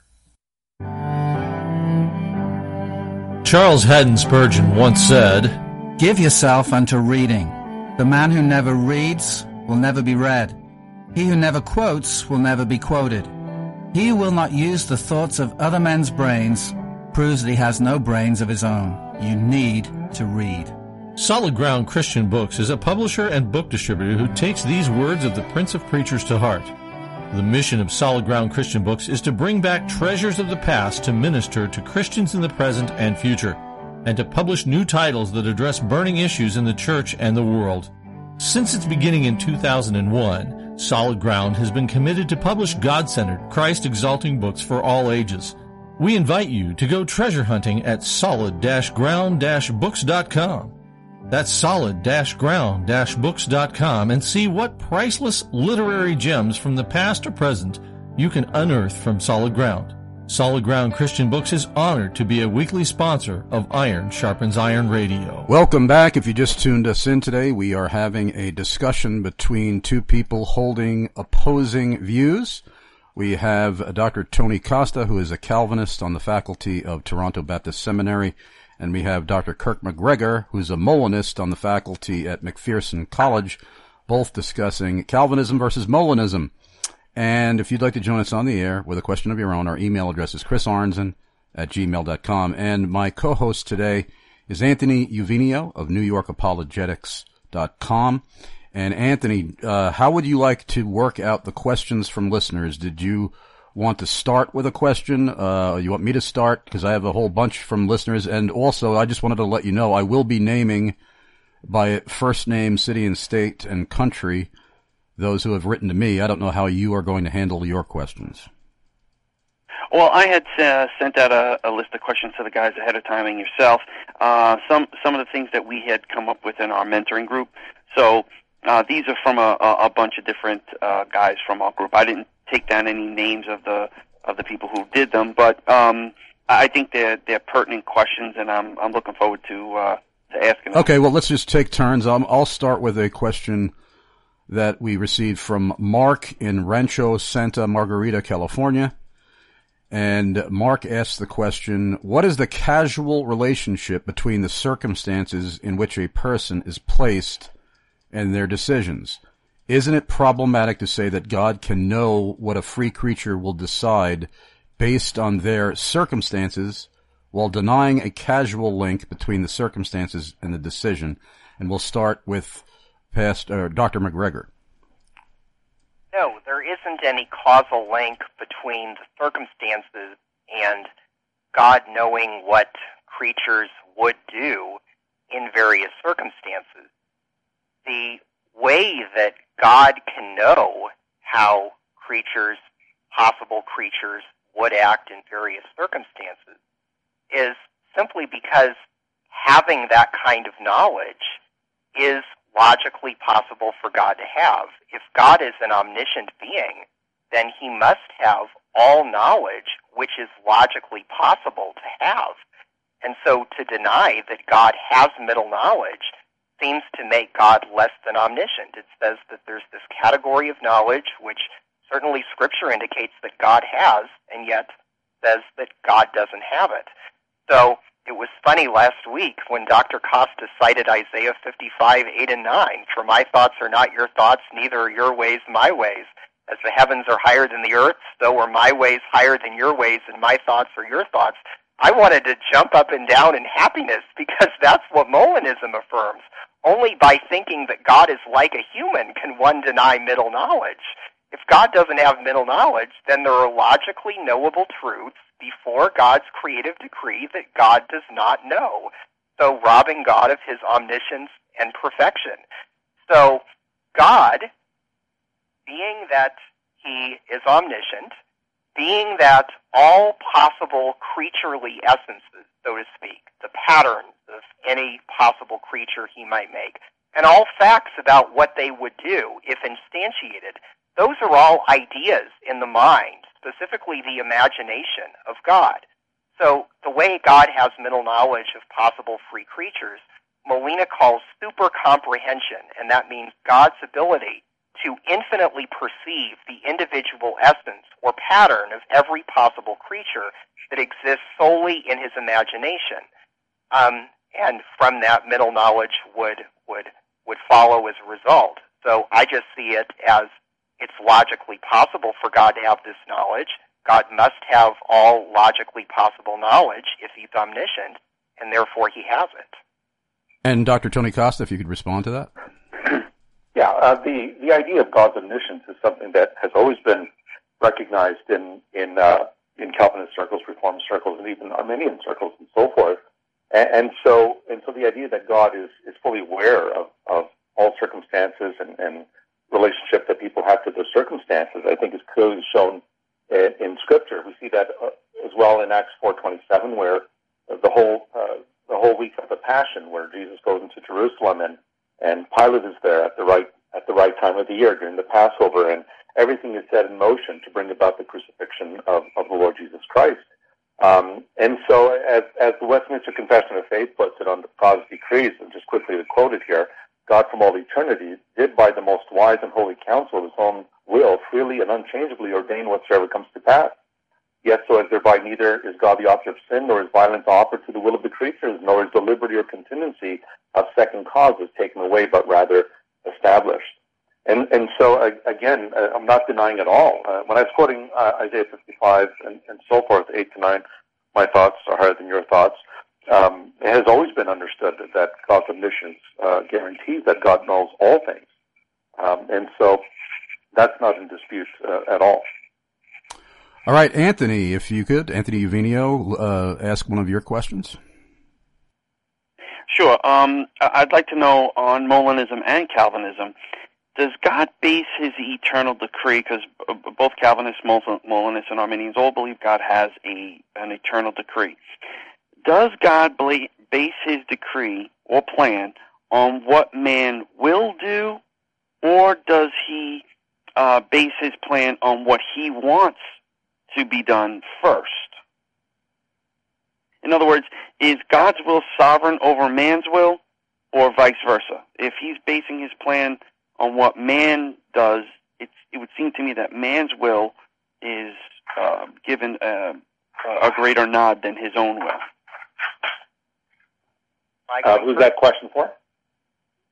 Charles Haddon Spurgeon once said, "Give yourself unto reading. The man who never reads will never be read. He who never quotes will never be quoted. He who will not use the thoughts of other men's brains proves that he has no brains of his own. You need to read." Solid Ground Christian Books is a publisher and book distributor who takes these words of the Prince of Preachers to heart. The mission of Solid Ground Christian Books is to bring back treasures of the past to minister to Christians in the present and future, and to publish new titles that address burning issues in the church and the world. Since its beginning in two thousand one, Solid Ground has been committed to publish God-centered, Christ-exalting books for all ages. We invite you to go treasure hunting at solid ground books dot com. That's solid ground books dot com, and see what priceless literary gems from the past or present you can unearth from Solid Ground. Solid Ground Christian Books is honored to be a weekly sponsor of Iron Sharpens Iron Radio. Welcome back. If you just tuned us in today, we are having a discussion between two people holding opposing views. We have Doctor Tony Costa, who is a Calvinist on the faculty of Toronto Baptist Seminary, and we have Doctor Kirk McGregor, who's a Molinist on the faculty at McPherson College, both discussing Calvinism versus Molinism. And if you'd like to join us on the air with a question of your own, our email address is chris arnzen at gmail dot com. And my co-host today is Anthony Uvinio of new york apologetics dot com. And Anthony, uh, how would you like to work out the questions from listeners? Did you want to start with a question? Uh, you want me to start? Because I have a whole bunch from listeners. And also, I just wanted to let you know I will be naming by first name, city and state and country those who have written to me. I don't know how you are going to handle your questions. Well, I had uh, sent out a, a list of questions to the guys ahead of time and yourself. Uh, some some of the things that we had come up with in our mentoring group. So uh, these are from a, a bunch of different uh, guys from our group. I didn't take down any names of the of the people who did them, but um, I think they're they're pertinent questions, and I'm I'm looking forward to uh, to asking them. Okay, well, let's just take turns. Um, I'll start with a question that we received from Mark in Rancho Santa Margarita, California. And Mark asked the question, what is the causal relationship between the circumstances in which a person is placed and their decisions. Isn't it problematic to say that God can know what a free creature will decide based on their circumstances while denying a causal link between the circumstances and the decision? And we'll start with past, uh, Doctor McGregor. No, there isn't any causal link between the circumstances and God knowing what creatures would do in various circumstances. The way that God can know how creatures, possible creatures, would act in various circumstances is simply because having that kind of knowledge is logically possible for God to have. If God is an omniscient being, then he must have all knowledge which is logically possible to have. And so to deny that God has middle knowledge seems to make God less than omniscient. It says that there's this category of knowledge which certainly Scripture indicates that God has, and yet says that God doesn't have it. So it was funny last week when Doctor Costa cited Isaiah fifty-five, eight and nine, "For my thoughts are not your thoughts, neither are your ways my ways. As the heavens are higher than the earth, so are my ways higher than your ways, and my thoughts are your thoughts." I wanted to jump up and down in happiness because that's what Molinism affirms. Only by thinking that God is like a human can one deny middle knowledge. If God doesn't have middle knowledge, then there are logically knowable truths before God's creative decree that God does not know, so robbing God of his omniscience and perfection. So God, being that he is omniscient, being that all possible creaturely essences, so to speak, the patterns of any possible creature he might make, and all facts about what they would do if instantiated, those are all ideas in the mind, specifically the imagination of God. So the way God has middle knowledge of possible free creatures, Molina calls super comprehension, and that means God's ability to infinitely perceive the individual essence or pattern of every possible creature that exists solely in his imagination. Um, and from that, middle knowledge would, would, would follow as a result. So I just see it as it's logically possible for God to have this knowledge. God must have all logically possible knowledge if he's omniscient, and therefore he has it. And Doctor Tony Costa, if you could respond to that. Yeah, uh, the, the idea of God's omniscience is something that has always been recognized in in, uh, in Calvinist circles, Reformed circles, and even Arminian circles, and so forth. And, and so and so the idea that God is, is fully aware of, of all circumstances and, and relationship that people have to their circumstances, I think is clearly shown in, in Scripture. We see that uh, as well in Acts four twenty-seven, where the whole uh, the whole week of the Passion, where Jesus goes into Jerusalem and and Pilate is there at the right at the right time of the year during the Passover, and everything is set in motion to bring about the crucifixion of, of the Lord Jesus Christ. Um, and so, as, as the Westminster Confession of Faith puts it on the Protestant Creeds, and just quickly to quote it here, God from all eternity did by the most wise and holy counsel of his own will freely and unchangeably ordain whatsoever comes to pass. Yet so as thereby neither is God the author of sin, nor is violence offered to the will of the creatures, nor is the liberty or contingency of second causes taken away, but rather established. And and so, uh, again, uh, I'm not denying at all. Uh, when I was quoting uh, Isaiah fifty-five and, and so forth, eight to nine, my thoughts are higher than your thoughts. Um, it has always been understood that, that God's omniscience uh, guarantees that God knows all things. Um, and so that's not in dispute uh, at all. All right, Anthony, if you could, Anthony Uvenio, uh, ask one of your questions. Sure. Um, I'd like to know on Molinism and Calvinism, does God base his eternal decree, because both Calvinists, Molinists, and Arminians all believe God has a an eternal decree. Does God base his decree or plan on what man will do, or does he uh, base his plan on what he wants to be done first? In other words, is God's will sovereign over man's will, or vice versa? If he's basing his plan on what man does, it's, it would seem to me that man's will is uh, given a, a greater nod than his own will. Uh, who's that question for?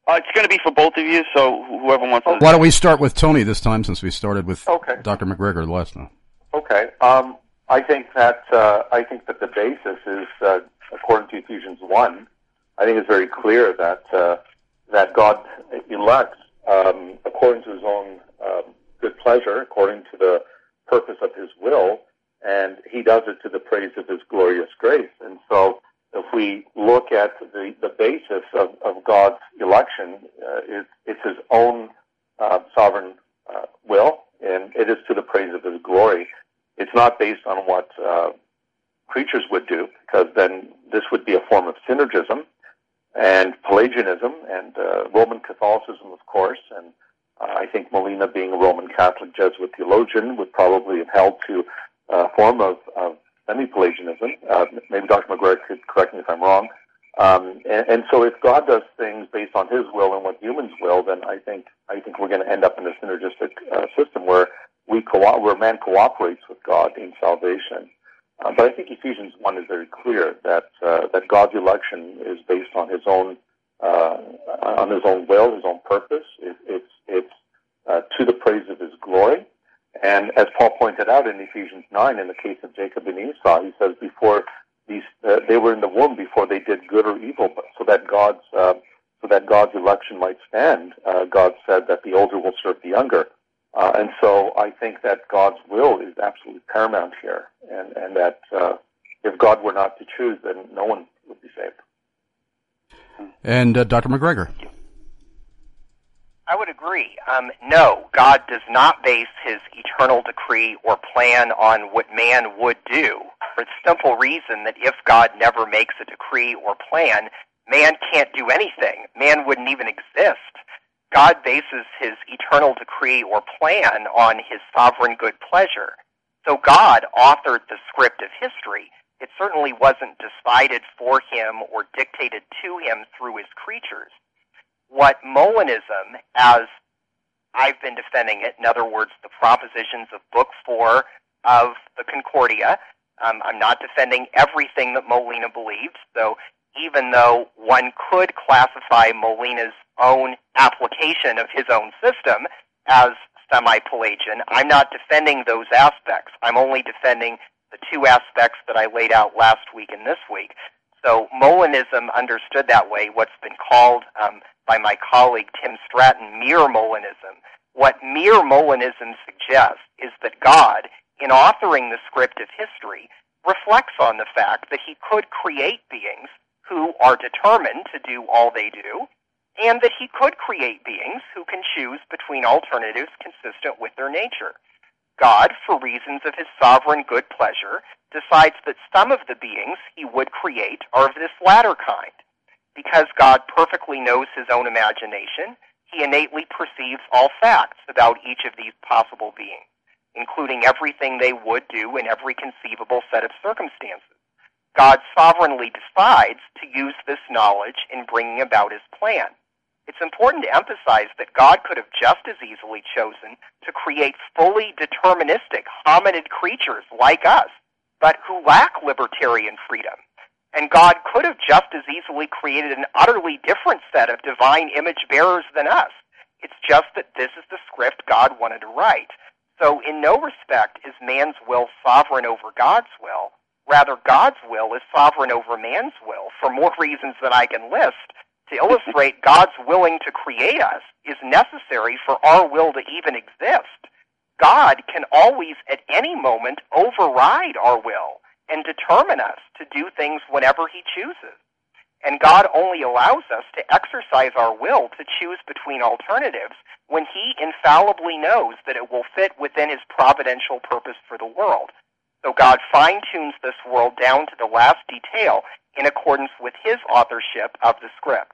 Uh, it's going to be for both of you, so whoever wants to... Why don't we start with Tony this time, since we started with okay. Doctor McGregor the last time? Okay. Um, I think that uh, I think that the basis is, uh, according to Ephesians one, I think it's very clear that uh, that God elects um, according to His own um, good pleasure, according to the purpose of His will, and He does it to the praise of His glorious grace. And so, if we look at the, the basis of, of God's election, uh, it's, it's His own uh, sovereign uh, will, and it is to the praise of His glory. It's not based on what uh, creatures would do, because then this would be a form of synergism and Pelagianism and uh, Roman Catholicism, of course. And uh, I think Molina, being a Roman Catholic Jesuit theologian, would probably have held to a form of, of semi-Pelagianism. Uh, maybe Doctor McGregor could correct me if I'm wrong. Um, and, and so, if God does things based on His will and what humans will, then I think I think we're going to end up in a synergistic uh, system where we co- where man cooperates with God in salvation. Uh, but I think Ephesians one is very clear that uh, that God's election is based on His own uh, on His own will, His own purpose. It, it's it's uh, to the praise of His glory. And as Paul pointed out in Ephesians nine, in the case of Jacob and Esau, he says before these uh, they were in the womb before they did good or evil, but so that God's uh, so that God's election might stand. Uh, God said that the older will serve the younger. Uh, and so I think that God's will is absolutely paramount here, and, and that uh, if God were not to choose, then no one would be saved. And uh, Doctor McGregor. I would agree. Um, no, God does not base His eternal decree or plan on what man would do, for the simple reason that if God never makes a decree or plan, man can't do anything. Man wouldn't even exist. God bases His eternal decree or plan on His sovereign good pleasure. So God authored the script of history. It certainly wasn't decided for Him or dictated to Him through His creatures. What Molinism, as I've been defending it, in other words, the propositions of Book Four of the Concordia, um, I'm not defending everything that Molina believed, so even though one could classify Molina's own application of his own system as semi-Pelagian, I'm not defending those aspects. I'm only defending the two aspects that I laid out last week and this week. So Molinism understood that way, what's been called um, by my colleague Tim Stratton mere Molinism. What mere Molinism suggests is that God, in authoring the script of history, reflects on the fact that He could create beings who are determined to do all they do, and that He could create beings who can choose between alternatives consistent with their nature. God, for reasons of His sovereign good pleasure, decides that some of the beings He would create are of this latter kind. Because God perfectly knows His own imagination, He innately perceives all facts about each of these possible beings, including everything they would do in every conceivable set of circumstances. God sovereignly decides to use this knowledge in bringing about His plan. It's important to emphasize that God could have just as easily chosen to create fully deterministic hominid creatures like us, but who lack libertarian freedom. And God could have just as easily created an utterly different set of divine image bearers than us. It's just that this is the script God wanted to write. So in no respect is man's will sovereign over God's will. Rather, God's will is sovereign over man's will for more reasons than I can list. To illustrate God's willing to create us is necessary for our will to even exist. God can always at any moment override our will and determine us to do things whenever He chooses. And God only allows us to exercise our will to choose between alternatives when He infallibly knows that it will fit within His providential purpose for the world. So God fine-tunes this world down to the last detail in accordance with His authorship of the script.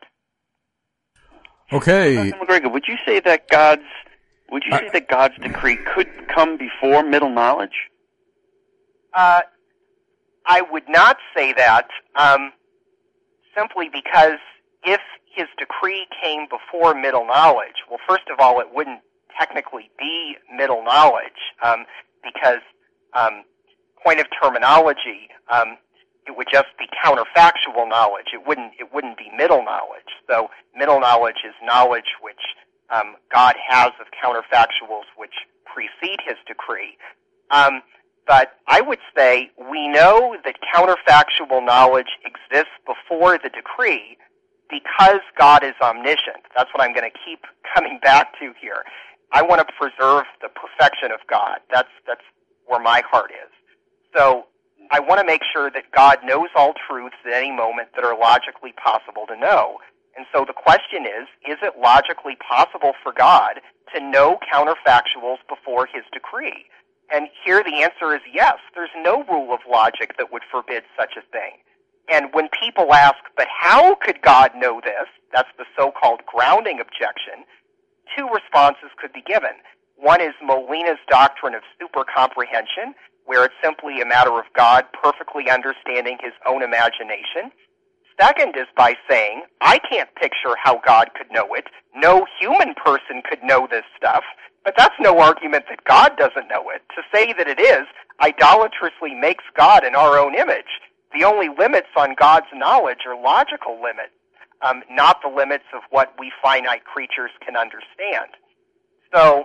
Okay. Doctor McGregor, would you say that God's would you say that God's decree could come before middle knowledge? Uh, I would not say that, um, simply because if His decree came before middle knowledge, well, first of all, it wouldn't technically be middle knowledge, um, because um, point of terminology. Um, it would just be counterfactual knowledge. It wouldn't it wouldn't be middle knowledge. So middle knowledge is knowledge which um, God has of counterfactuals which precede his decree. Um, but I would say we know that counterfactual knowledge exists before the decree because God is omniscient. That's what I'm going to keep coming back to here. I want to preserve the perfection of God. That's that's where my heart is. So I want to make sure that God knows all truths at any moment that are logically possible to know. And so the question is, is it logically possible for God to know counterfactuals before his decree? And here the answer is yes. There's no rule of logic that would forbid such a thing. And when people ask, but how could God know this? That's the so-called grounding objection. Two responses could be given. One is Molina's doctrine of supercomprehension, where it's simply a matter of God perfectly understanding his own imagination. Second is by saying, I can't picture how God could know it. No human person could know this stuff. But that's no argument that God doesn't know it. To say that it is, idolatrously makes God in our own image. The only limits on God's knowledge are logical limits, um, not the limits of what we finite creatures can understand. So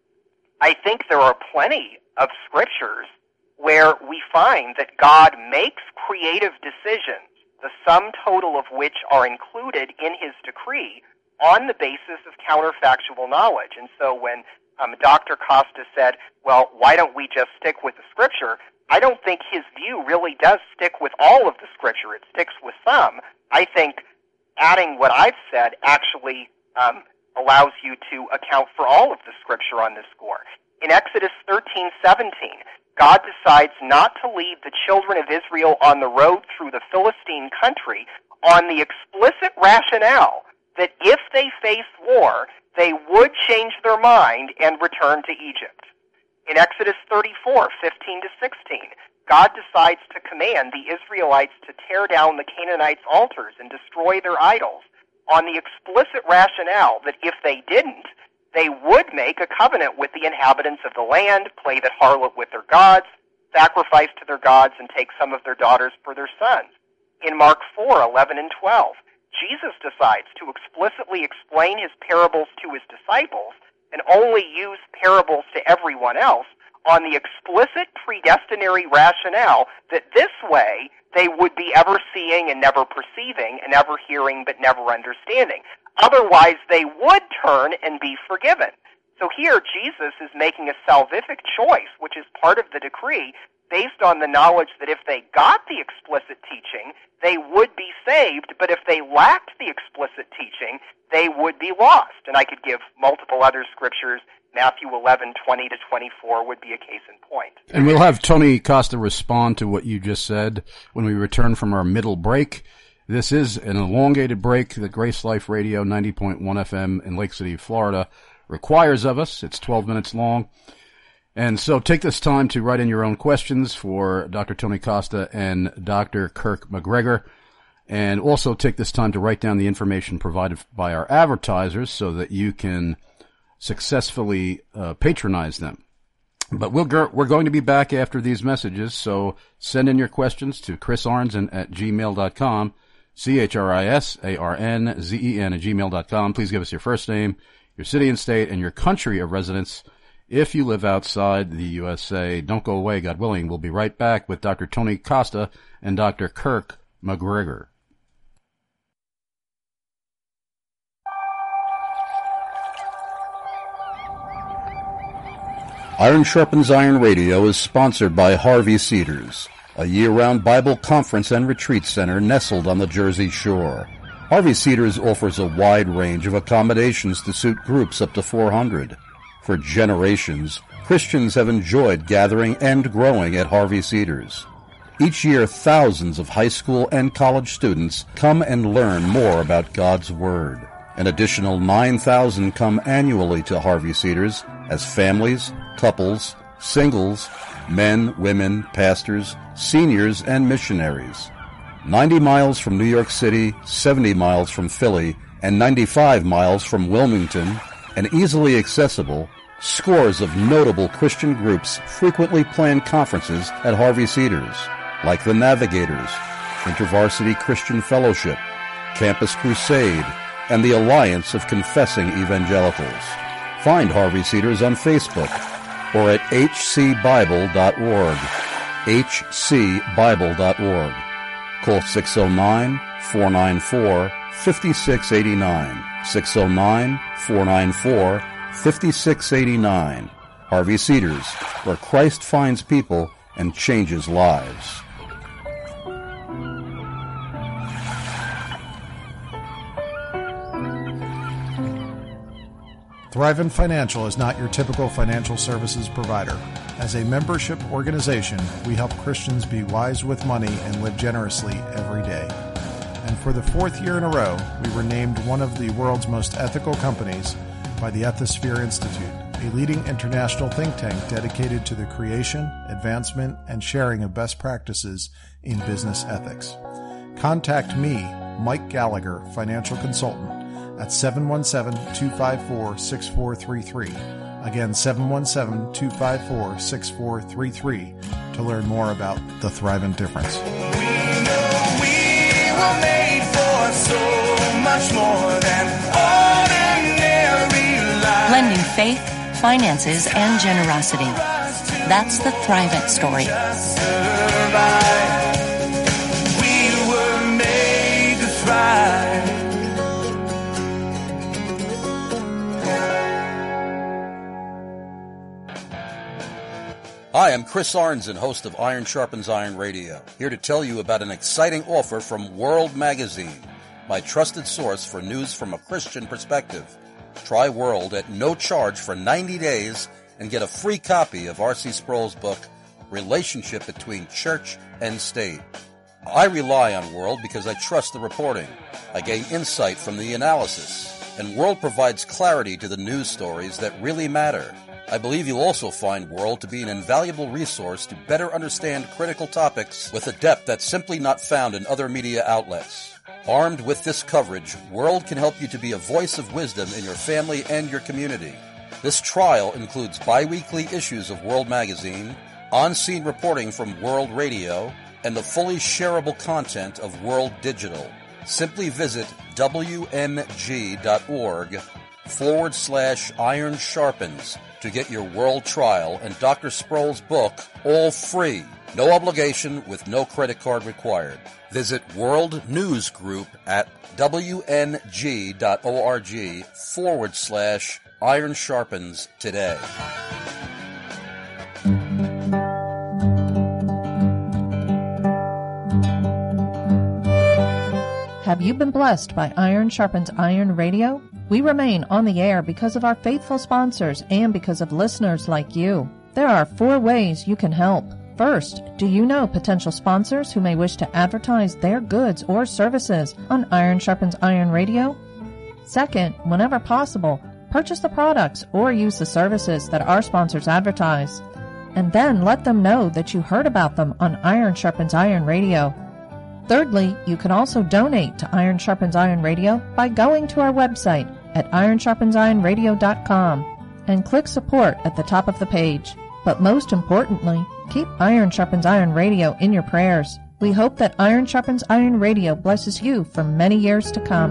I think there are plenty of scriptures where we find that God makes creative decisions, the sum total of which are included in his decree, on the basis of counterfactual knowledge. And so when um, Doctor Costa said, well, why don't we just stick with the scripture? I don't think his view really does stick with all of the scripture. It sticks with some. I think adding what I've said actually um, allows you to account for all of the scripture on this score. In Exodus thirteen seventeen, God decides not to lead the children of Israel on the road through the Philistine country on the explicit rationale that if they face war, they would change their mind and return to Egypt. In Exodus thirty-four fifteen to sixteen, God decides to command the Israelites to tear down the Canaanites' altars and destroy their idols on the explicit rationale that if they didn't, they would make a covenant with the inhabitants of the land, play the harlot with their gods, sacrifice to their gods, and take some of their daughters for their sons. In Mark four eleven and twelve, Jesus decides to explicitly explain his parables to his disciples and only use parables to everyone else on the explicit predestinary rationale that this way they would be ever seeing and never perceiving and ever hearing but never understanding. Otherwise, they would turn and be forgiven. So here, Jesus is making a salvific choice, which is part of the decree, based on the knowledge that if they got the explicit teaching, they would be saved, but if they lacked the explicit teaching, they would be lost. And I could give multiple other scriptures. Matthew eleven twenty to twenty-four would be a case in point. And we'll have Tony Costa respond to what you just said when we return from our middle break. This is an elongated break that Grace Life Radio ninety point one F M in Lake City, Florida requires of us. It's twelve minutes long. And so take this time to write in your own questions for Doctor Tony Costa and Doctor Kirk McGregor. And also take this time to write down the information provided by our advertisers so that you can successfully uh, patronize them. But we'll go, we're going to be back after these messages, so send in your questions to chris arnzen at gmail dot com, C H R I S A R N Z E N at gmail dot com. Please give us your first name, your city and state, and your country of residence. If you live outside the U S A, don't go away, God willing. We'll be right back with Doctor Tony Costa and Doctor Kirk McGregor. Iron Sharpens Iron Radio is sponsored by Harvey Cedars, a year-round Bible conference and retreat center nestled on the Jersey Shore. Harvey Cedars offers a wide range of accommodations to suit groups up to four hundred. For generations, Christians have enjoyed gathering and growing at Harvey Cedars. Each year, thousands of high school and college students come and learn more about God's Word. An additional nine thousand come annually to Harvey Cedars as families, couples, singles, men, women, pastors, seniors, and missionaries. ninety miles from New York City, seventy miles from Philly, and ninety-five miles from Wilmington, and easily accessible, scores of notable Christian groups frequently plan conferences at Harvey Cedars, like the Navigators, InterVarsity Christian Fellowship, Campus Crusade, and the Alliance of Confessing Evangelicals. Find Harvey Cedars on Facebook or at h c bible dot org. h c bible dot org. Call six oh nine, four nine four, five six eight nine. six oh nine, four nine four, five six eight nine. Harvey Cedars, where Christ finds people and changes lives. Thrivent Financial is not your typical financial services provider. As a membership organization, we help Christians be wise with money and live generously every day. And for the fourth year in a row, we were named one of the world's most ethical companies by the Ethisphere Institute, a leading international think tank dedicated to the creation, advancement, and sharing of best practices in business ethics. Contact me, Mike Gallagher, financial consultant, at seven one seven, two five four, six four three three. Again, seven one seven, two five four, six four three three to learn more about the Thrivent difference. We know we were made for so much more than ordinary life. Blending faith, finances, and generosity. That's the Thrivent story. We were made to thrive. Hi, I'm Chris Arnzen, host of Iron Sharpens Iron Radio, here to tell you about an exciting offer from World Magazine, my trusted source for news from a Christian perspective. Try World at no charge for ninety days and get a free copy of R C Sproul's book, Relationship Between Church and State. I rely on World because I trust the reporting. I gain insight from the analysis, and World provides clarity to the news stories that really matter. I believe you'll also find World to be an invaluable resource to better understand critical topics with a depth that's simply not found in other media outlets. Armed with this coverage, World can help you to be a voice of wisdom in your family and your community. This trial includes bi-weekly issues of World Magazine, on-scene reporting from World Radio, and the fully shareable content of World Digital. Simply visit wmg.org forward slash iron sharpens to get your World trial and Doctor Sproul's book all free. No obligation with no credit card required. Visit World News Group at wng.org forward slash iron sharpens today. Have you been blessed by Iron Sharpens Iron Radio? We remain on the air because of our faithful sponsors and because of listeners like you. There are four ways you can help. First, do you know potential sponsors who may wish to advertise their goods or services on Iron Sharpens Iron Radio? Second, whenever possible, purchase the products or use the services that our sponsors advertise. And then let them know that you heard about them on Iron Sharpens Iron Radio. Thirdly, you can also donate to Iron Sharpens Iron Radio by going to our website at iron sharpens iron radio dot com and click support at the top of the page. But most importantly, keep Iron Sharpens Iron Radio in your prayers. We hope that Iron Sharpens Iron Radio blesses you for many years to come.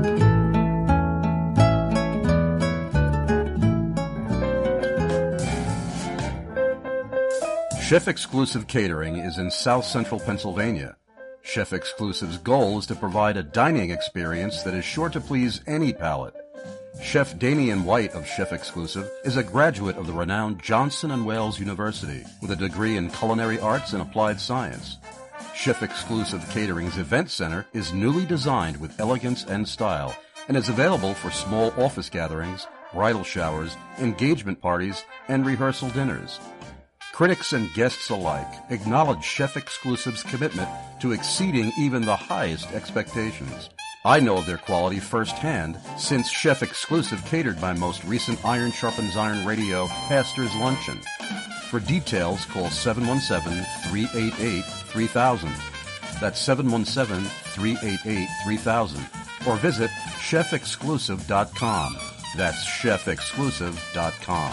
Chef Exclusive Catering is in South Central Pennsylvania. Chef Exclusive's goal is to provide a dining experience that is sure to please any palate. Chef Damian White of Chef Exclusive is a graduate of the renowned Johnson and Wales University with a degree in culinary arts and applied science. Chef Exclusive Catering's event center is newly designed with elegance and style and is available for small office gatherings, bridal showers, engagement parties, and rehearsal dinners. Critics and guests alike acknowledge Chef Exclusive's commitment to exceeding even the highest expectations. I know of their quality firsthand since Chef Exclusive catered my most recent Iron Sharpens Iron Radio Pastor's Luncheon. For details, call seven one seven, three eight eight, three thousand. That's seven one seven, three eight eight, three thousand. Or visit chef exclusive dot com. That's chef exclusive dot com.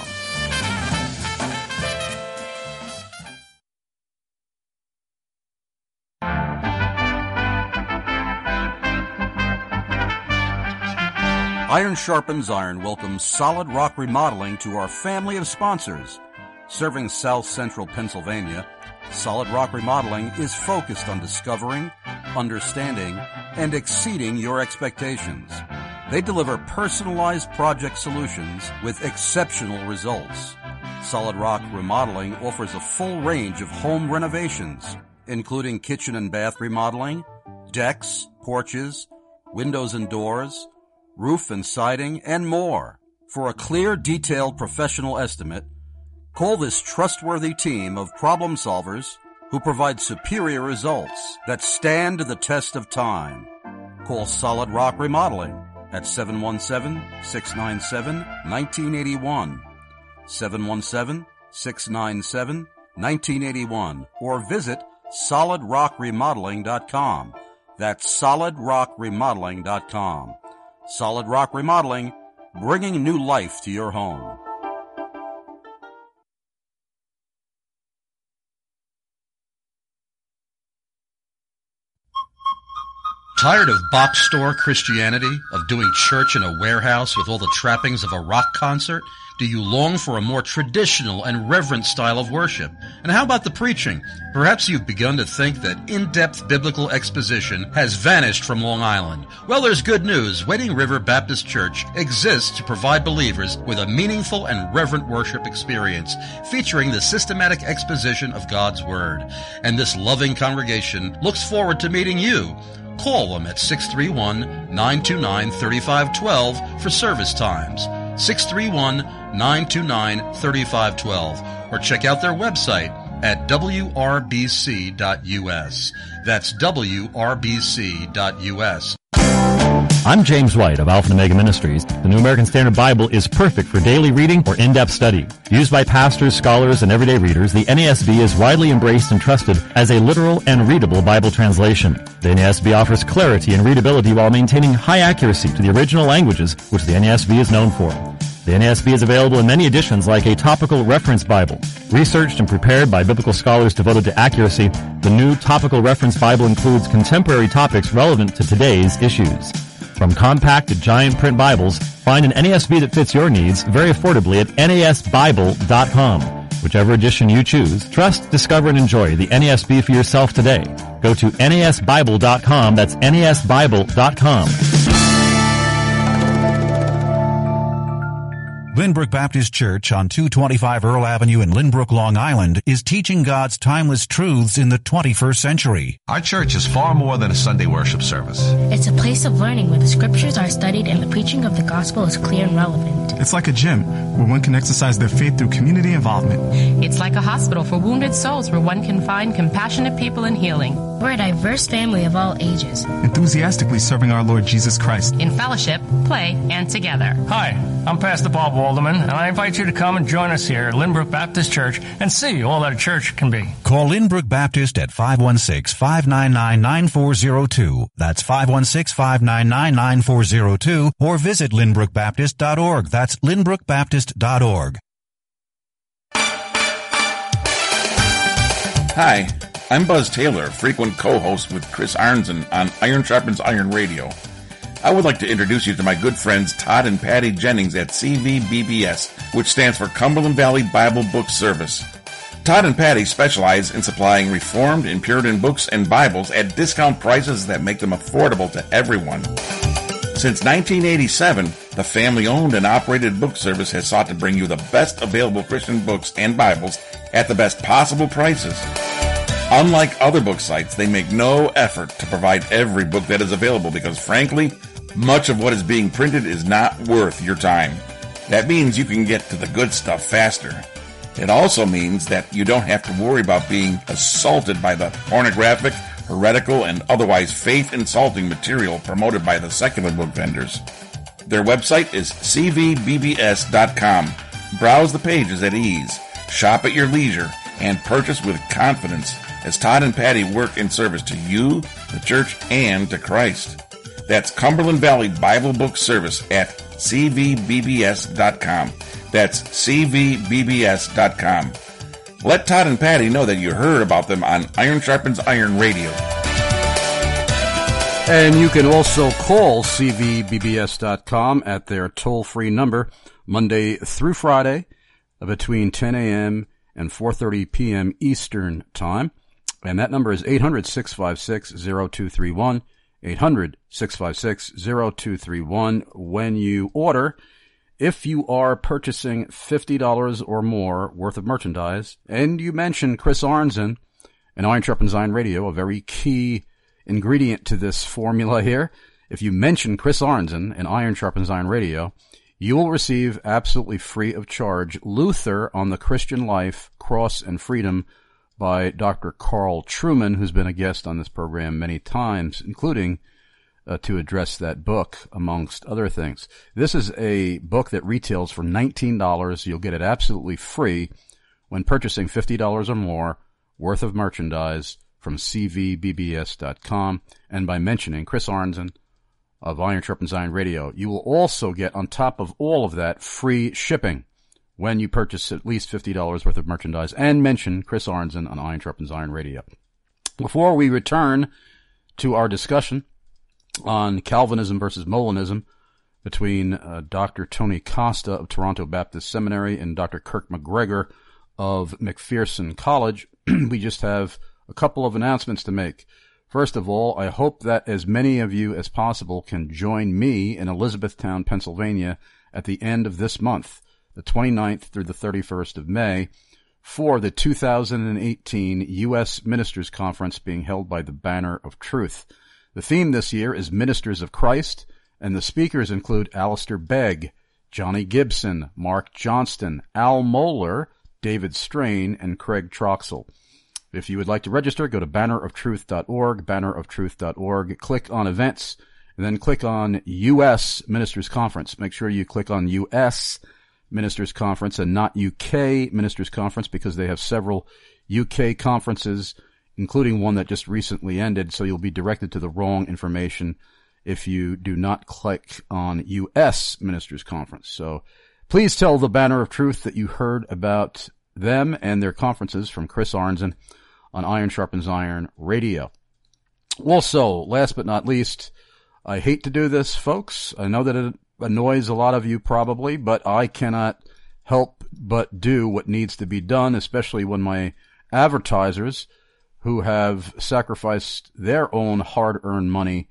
Iron Sharpens Iron welcomes Solid Rock Remodeling to our family of sponsors. Serving South Central Pennsylvania, Solid Rock Remodeling is focused on discovering, understanding, and exceeding your expectations. They deliver personalized project solutions with exceptional results. Solid Rock Remodeling offers a full range of home renovations, including kitchen and bath remodeling, decks, porches, windows and doors, roof and siding, and more. For a clear, detailed professional estimate, call this trustworthy team of problem solvers who provide superior results that stand the test of time. Call Solid Rock Remodeling at seven one seven, six nine seven, one nine eight one, seven one seven, six nine seven, one nine eight one, or visit solid rock remodeling dot com. That's solid rock remodeling dot com. Solid Rock Remodeling, bringing new life to your home. Tired of box store Christianity, of doing church in a warehouse with all the trappings of a rock concert? Do you long for a more traditional and reverent style of worship? And how about the preaching? Perhaps you've begun to think that in-depth biblical exposition has vanished from Long Island. Well, there's good news. Wading River Baptist Church exists to provide believers with a meaningful and reverent worship experience, featuring the systematic exposition of God's Word. And this loving congregation looks forward to meeting you. Call them at six three one, nine two nine, three five one two for service times. six three one, nine two nine, three five one two, or check out their website at w r b c dot u s. That's w r b c dot u s. I'm James White of Alpha and Omega Ministries. The New American Standard Bible is perfect for daily reading or in-depth study. Used by pastors, scholars, and everyday readers, the N A S B is widely embraced and trusted as a literal and readable Bible translation. The N A S B offers clarity and readability while maintaining high accuracy to the original languages, which the N A S B is known for. The N A S B is available in many editions like a topical reference Bible. Researched and prepared by biblical scholars devoted to accuracy, the new topical reference Bible includes contemporary topics relevant to today's issues. From compact to giant print Bibles, find an N A S B that fits your needs very affordably at N A S Bible dot com. Whichever edition you choose, trust, discover, and enjoy the N A S B for yourself today. Go to N A S Bible dot com. That's N A S Bible dot com. Lynbrook Baptist Church on two twenty-five Earl Avenue in Lynbrook, Long Island is teaching God's timeless truths in the twenty-first century. Our church is far more than a Sunday worship service. It's a place of learning where the scriptures are studied and the preaching of the gospel is clear and relevant. It's like a gym where one can exercise their faith through community involvement. It's like a hospital for wounded souls where one can find compassionate people and healing. We're a diverse family of all ages, enthusiastically serving our Lord Jesus Christ in fellowship, play, and together. Hi, I'm Pastor Bob Walderman, and I invite you to come and join us here at Lynbrook Baptist Church and see all that a church can be. Call Lynbrook Baptist at five one six, five nine nine, nine four zero two. That's five one six, five nine nine, nine four zero two, or visit lynbrook baptist dot org. That's lynbrook baptist dot org. Hi, I'm Buzz Taylor, frequent co-host with Chris Arnzen on Iron Sharpens Iron Radio. I would like to introduce you to my good friends Todd and Patty Jennings at C V B B S, which stands for Cumberland Valley Bible Book Service. Todd and Patty specialize in supplying Reformed and Puritan books and Bibles at discount prices that make them affordable to everyone. Since nineteen eighty-seven, the family-owned and operated book service has sought to bring you the best available Christian books and Bibles at the best possible prices. Unlike other book sites, they make no effort to provide every book that is available because, frankly, much of what is being printed is not worth your time. That means you can get to the good stuff faster. It also means that you don't have to worry about being assaulted by the pornographic, heretical, and otherwise faith-insulting material promoted by the secular book vendors. Their website is c v b b s dot com. Browse the pages at ease, shop at your leisure, and purchase with confidence as Todd and Patty work in service to you, the church, and to Christ. That's Cumberland Valley Bible Book Service at c v b b s dot com. That's c v b b s dot com. Let Todd and Patty know that you heard about them on Iron Sharpens Iron Radio. And you can also call C V B B S dot com at their toll-free number Monday through Friday between ten a.m. and four thirty p.m. Eastern Time. And that number is eight hundred, six five six, zero two three one, eight hundred, six five six, zero two three one. When you order, if you are purchasing fifty dollars or more worth of merchandise, and you mention Chris Arnzen and Iron Sharpens Iron Radio, a very key ingredient to this formula here, if you mention Chris Arnzen and Iron Sharpens Iron Radio, you will receive absolutely free of charge Luther on the Christian Life, Cross, and Freedom by Doctor Carl Trueman, who's been a guest on this program many times, including uh, to address that book, amongst other things. This is a book that retails for nineteen dollars. You'll get it absolutely free when purchasing fifty dollars or more worth of merchandise from C V B B S dot com, and by mentioning Chris Arnzen of Iron Sharpens Iron Radio. You will also get, on top of all of that, free shipping when you purchase at least fifty dollars worth of merchandise and mention Chris Arnzen on Iron Sharpens Iron Radio. Before we return to our discussion on Calvinism versus Molinism between uh, Doctor Tony Costa of Toronto Baptist Seminary and Doctor Kirk McGregor of McPherson College, we just have a couple of announcements to make. First of all, I hope that as many of you as possible can join me in Elizabethtown, Pennsylvania at the end of this month, the twenty-ninth through the thirty-first of May, for the two thousand eighteen U S Ministers Conference being held by the Banner of Truth. The theme this year is Ministers of Christ, and the speakers include Alistair Begg, Johnny Gibson, Mark Johnston, Al Mohler, David Strain, and Craig Troxel. If you would like to register, go to banner of truth dot org, banner of truth dot org, click on events, and then click on U S Ministers Conference. Make sure you click on U S Ministers Conference and not U K Ministers Conference, because they have several U K conferences, including one that just recently ended, so you'll be directed to the wrong information if you do not click on U S Ministers Conference. So please tell the Banner of Truth that you heard about them and their conferences from Chris Arnzen on Iron Sharpens Iron Radio. Also, last but not least, I hate to do this, folks. I know that it annoys a lot of you probably, but I cannot help but do what needs to be done, especially when my advertisers, who have sacrificed their own hard-earned money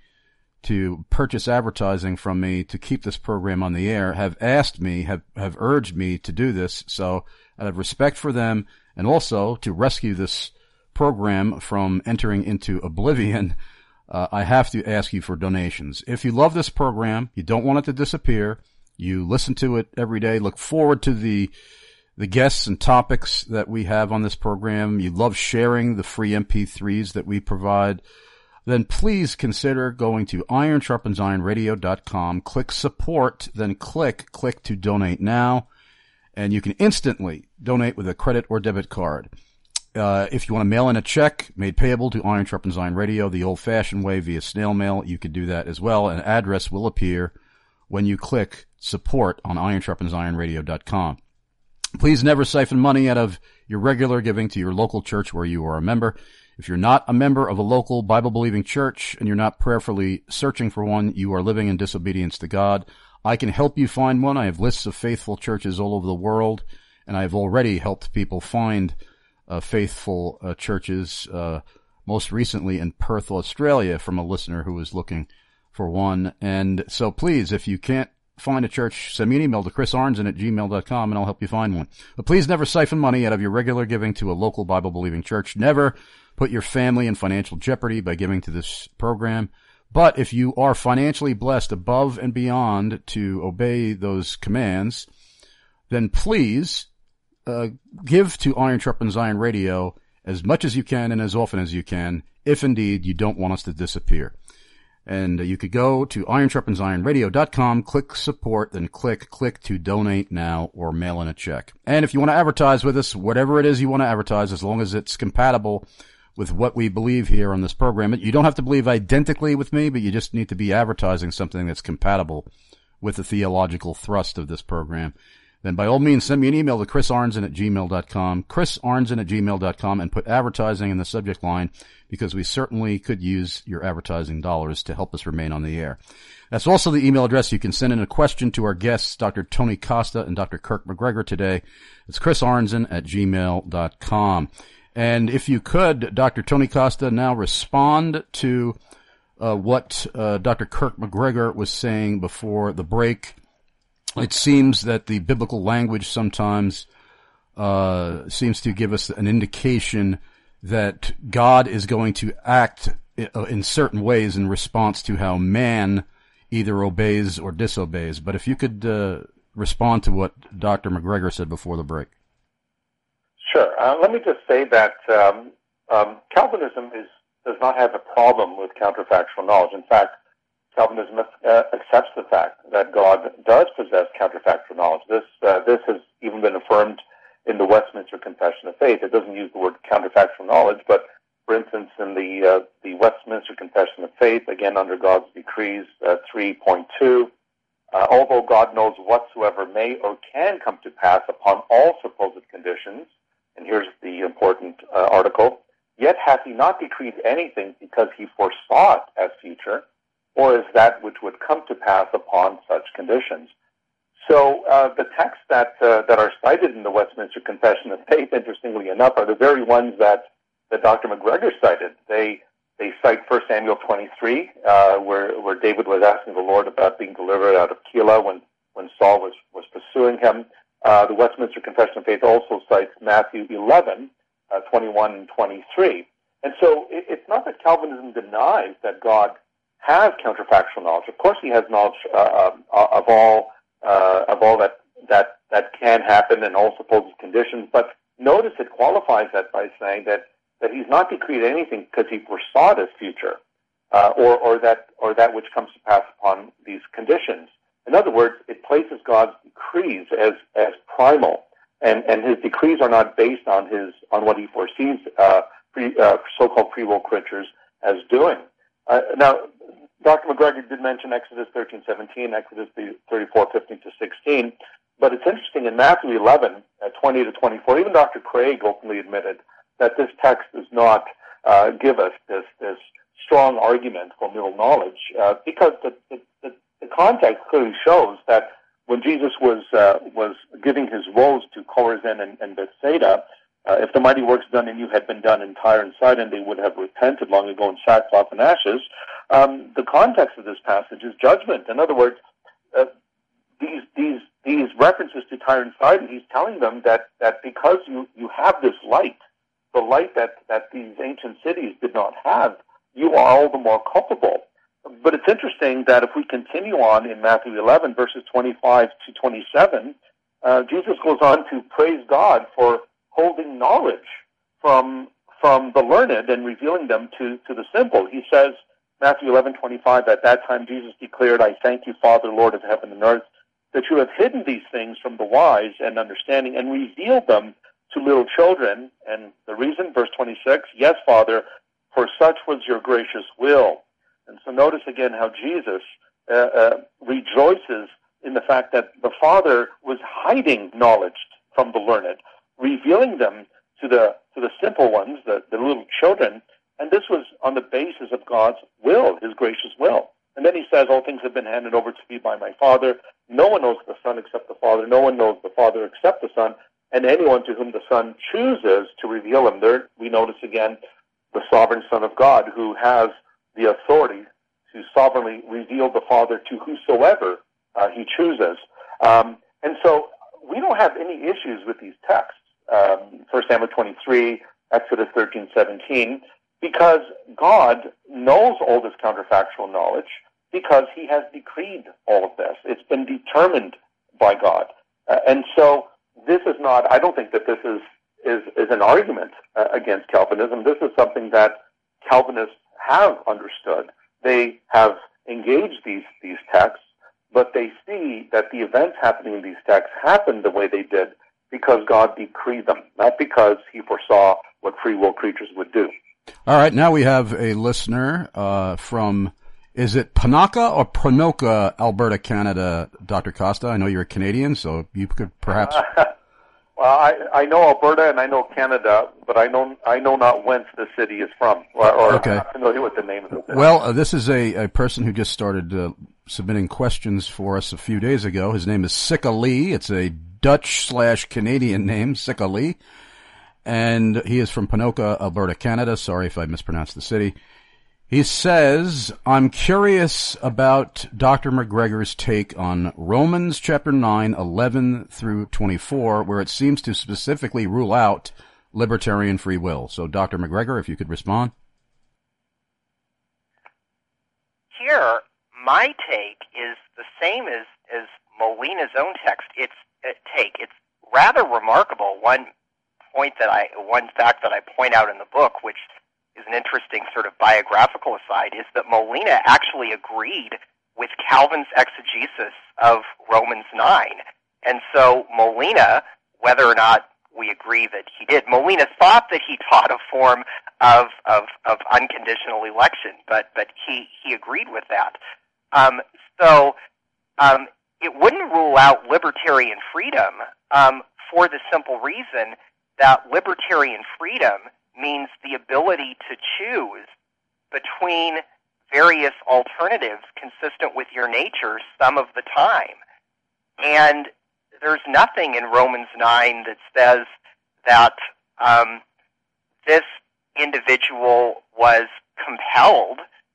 to purchase advertising from me to keep this program on the air, have asked me, have, have urged me to do this. So out of respect for them, and also to rescue this program from entering into oblivion, uh, I have to ask you for donations. If you love this program, you don't want it to disappear, you listen to it every day, look forward to the the guests and topics that we have on this program, you love sharing the free M P threes that we provide, then please consider going to iron sharpens iron radio dot com, click support, then click click to donate now, and you can instantly donate with a credit or debit card. Uh, if you want to mail in a check made payable to Iron Sharpens Iron Radio the old-fashioned way via snail mail, you could do that as well. An address will appear when you click support on iron sharpens iron radio dot com. Please never siphon money out of your regular giving to your local church where you are a member. If you're not a member of a local Bible-believing church and you're not prayerfully searching for one, you are living in disobedience to God. I can help you find one. I have lists of faithful churches all over the world, and I have already helped people find Uh, faithful uh, churches, uh, most recently in Perth, Australia, from a listener who was looking for one. And so please, if you can't find a church, send me an email to chris arnzen at gmail dot com and I'll help you find one. But please never siphon money out of your regular giving to a local Bible-believing church. Never put your family in financial jeopardy by giving to this program. But if you are financially blessed above and beyond to obey those commands, then please Uh, give to Iron Sharpens Iron Radio as much as you can and as often as you can, if indeed you don't want us to disappear. And uh, you could go to iron sharpens iron radio dot com, click support, then click, click to donate now or mail in a check. And if you want to advertise with us, whatever it is you want to advertise, as long as it's compatible with what we believe here on this program. You don't have to believe identically with me, but you just need to be advertising something that's compatible with the theological thrust of this program. then by all means send me an email to chris arnzen at gmail dot com, chris arnzen at gmail dot com, and put advertising in the subject line, because we certainly could use your advertising dollars to help us remain on the air. That's also the email address you can send in a question to our guests, Doctor Tony Costa and Doctor Kirk McGregor today. It's chris arnzen at gmail dot com. And if you could, Doctor Tony Costa, now respond to uh, what uh, Doctor Kirk McGregor was saying before the break. It seems that the biblical language sometimes uh, seems to give us an indication that God is going to act in certain ways in response to how man either obeys or disobeys. But if you could uh, respond to what Doctor McGregor said before the break. Sure. Uh, let me just say that um, um, Calvinism is, does not have a problem with counterfactual knowledge. In fact, Calvinism uh, accepts the fact that God does possess counterfactual knowledge. This uh, this has even been affirmed in the Westminster Confession of Faith. It doesn't use the word counterfactual knowledge, but for instance, in the uh, the Westminster Confession of Faith, again under God's decrees, uh, three point two, uh, although God knows whatsoever may or can come to pass upon all supposed conditions, and here's the important uh, article, yet hath he not decreed anything because he foresaw it as future, or as that which would come to pass upon such conditions. So uh, the texts that uh, that are cited in the Westminster Confession of Faith, interestingly enough, are the very ones that, that Doctor McGregor cited. They they cite First Samuel twenty-three, uh, where where David was asking the Lord about being delivered out of Keilah when, when Saul was, was pursuing him. Uh, the Westminster Confession of Faith also cites Matthew eleven, uh, twenty-one and twenty-three. And so it, it's not that Calvinism denies that God has counterfactual knowledge. Of course, he has knowledge uh, of all uh, of all that, that that can happen and all supposed conditions. But notice it qualifies that by saying that, that he's not decreed anything because he foresaw this future, uh, or or that or that which comes to pass upon these conditions. In other words, it places God's decrees as as primal, and, and his decrees are not based on his on what he foresees uh, pre, uh, so-called free will creatures as doing. Uh, now, Doctor McGregor did mention Exodus thirteen seventeen, Exodus thirty-four fifteen to sixteen, but it's interesting in Matthew eleven, uh, twenty to twenty-four, even Doctor Craig openly admitted that this text does not uh, give us this, this strong argument for middle knowledge, uh, because the, the, the, the context clearly shows that when Jesus was uh, was giving his woes to Chorazin and, and Bethsaida, Uh, if the mighty works done in you had been done in Tyre and Sidon, they would have repented long ago in sackcloth and ashes. Um, the context of this passage is judgment. In other words, uh, these these these references to Tyre and Sidon, he's telling them that, that because you, you have this light, the light that, that these ancient cities did not have, you are all the more culpable. But it's interesting that if we continue on in Matthew eleven, verses twenty-five to twenty-seven, uh, Jesus goes on to praise God for holding knowledge from from the learned and revealing them to, to the simple. He says, Matthew eleven twenty-five, at that time Jesus declared, I thank you, Father, Lord of heaven and earth, that you have hidden these things from the wise and understanding and revealed them to little children. And the reason, verse twenty-six, yes, Father, for such was your gracious will. And so notice again how Jesus uh, uh, rejoices in the fact that the Father was hiding knowledge from the learned, revealing them to the to the simple ones, the, the little children, and this was on the basis of God's will, his gracious will. And then he says, all things have been handed over to me by my Father. No one knows the Son except the Father. No one knows the Father except the Son, and anyone to whom the Son chooses to reveal him. There we notice again the sovereign Son of God who has the authority to sovereignly reveal the Father to whosoever uh, he chooses. Um, and so we don't have any issues with these texts. Um, First Samuel twenty-three, Exodus thirteen seventeen, because God knows all this counterfactual knowledge because he has decreed all of this. It's been determined by God. Uh, and so this is not, I don't think that this is, is, is an argument uh, against Calvinism. This is something that Calvinists have understood. They have engaged these, these texts, but they see that the events happening in these texts happened the way they did because God decreed them, not because he foresaw what free will creatures would do. All right, now we have a listener uh, from Is it Ponoka or Ponoka, Alberta, Canada, Doctor Costa? I know you're a Canadian, so you could perhaps... Uh, well, I, I know Alberta and I know Canada, but I know I know not whence the city is from, or, or okay. I'm not familiar with the name of the city. Well, uh, this is a, a person who just started uh, submitting questions for us a few days ago. His name is Sika Lee. It's a Dutch slash Canadian name, Sika Lee. And he is from Ponoka, Alberta, Canada. Sorry if I mispronounced the city. He says, I'm curious about Doctor McGregor's take on Romans chapter nine, eleven through twenty-four, where it seems to specifically rule out libertarian free will. So, Doctor McGregor, if you could respond. Here, my take is the same as, as Molina's own text. It's uh, take. It's rather remarkable. One point that I, one fact that I point out in the book, which is an interesting sort of biographical aside, is that Molina actually agreed with Calvin's exegesis of Romans nine. And so Molina, whether or not we agree that he did, Molina thought that he taught a form of of, of unconditional election, but but he, he agreed with that. Um, so um, it wouldn't rule out libertarian freedom um, for the simple reason that libertarian freedom means the ability to choose between various alternatives consistent with your nature some of the time. And there's nothing in Romans nine that says that um, this individual was compelled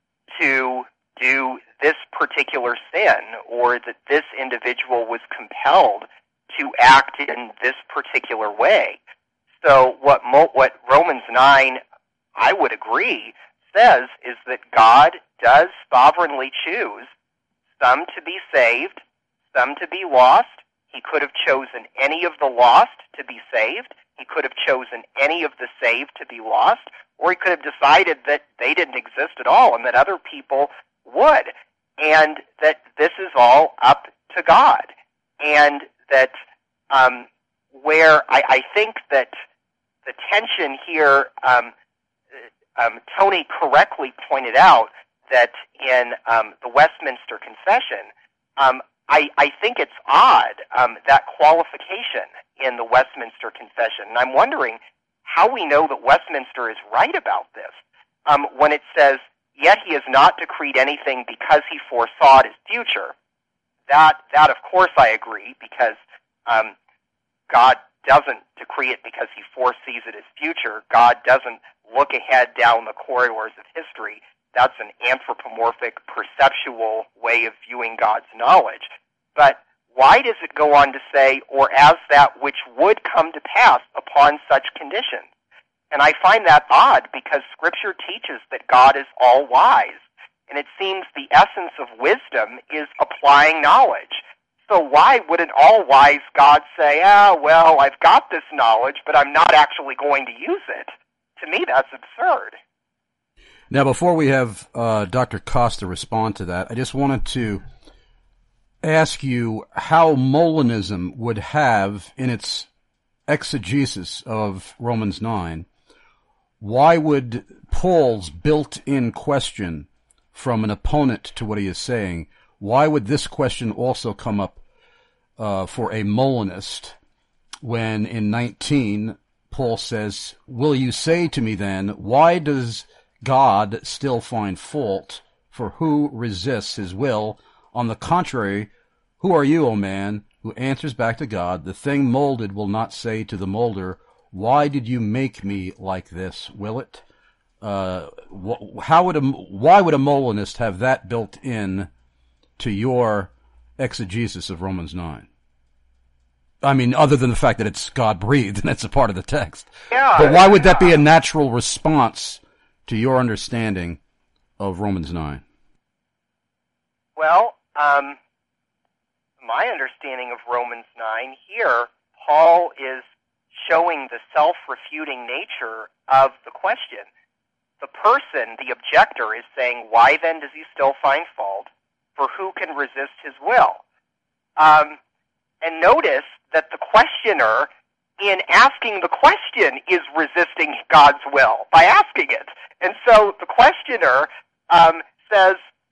to do this particular sin, or that this individual was compelled to act in this particular way. So what Mo- what Romans nine, I would agree, says is that God does sovereignly choose some to be saved, some to be lost. He could have chosen any of the lost to be saved. He could have chosen any of the saved to be lost, or he could have decided that they didn't exist at all and that other people would, and that this is all up to God. And that um, where I, I think that the tension here, um, um, Tony correctly pointed out that in um, the Westminster Confession, um, I, I think it's odd, um, that qualification in the Westminster Confession. And I'm wondering how we know that Westminster is right about this, um, when it says, yet he has not decreed anything because he foresaw his future. That, that of course I agree, because um, God doesn't decree it because he foresees it as future. God doesn't look ahead down the corridors of history. That's an anthropomorphic, perceptual way of viewing God's knowledge. But why does it go on to say, or as that which would come to pass upon such conditions? And I find that odd, because Scripture teaches that God is all-wise, and it seems the essence of wisdom is applying knowledge. So why would an all-wise God say, ah, well, I've got this knowledge, but I'm not actually going to use it? To me, that's absurd. Now, before we have uh, Doctor Costa respond to that, I just wanted to ask you how Molinism would have, in its exegesis of Romans nine, why would Paul's built-in question from an opponent to what he is saying, why would this question also come up uh, for a Molinist when in nineteen Paul says, will you say to me then, why does God still find fault for who resists his will? On the contrary, who are you, O man, who answers back to God, the thing molded will not say to the molder, why did you make me like this? Will it? Uh, wh- how would a, why would a Molinist have that built in to your exegesis of Romans nine? I mean, other than the fact that it's God-breathed and it's a part of the text. Yeah, but why would that be a natural response to your understanding of Romans nine? Well, um, my understanding of Romans nine here, Paul is showing the self-refuting nature of the question. The person, the objector, is saying, why then does he still find fault? For who can resist his will? Um, and notice that the questioner, in asking the question, is resisting God's will by asking it. And so the questioner um, says,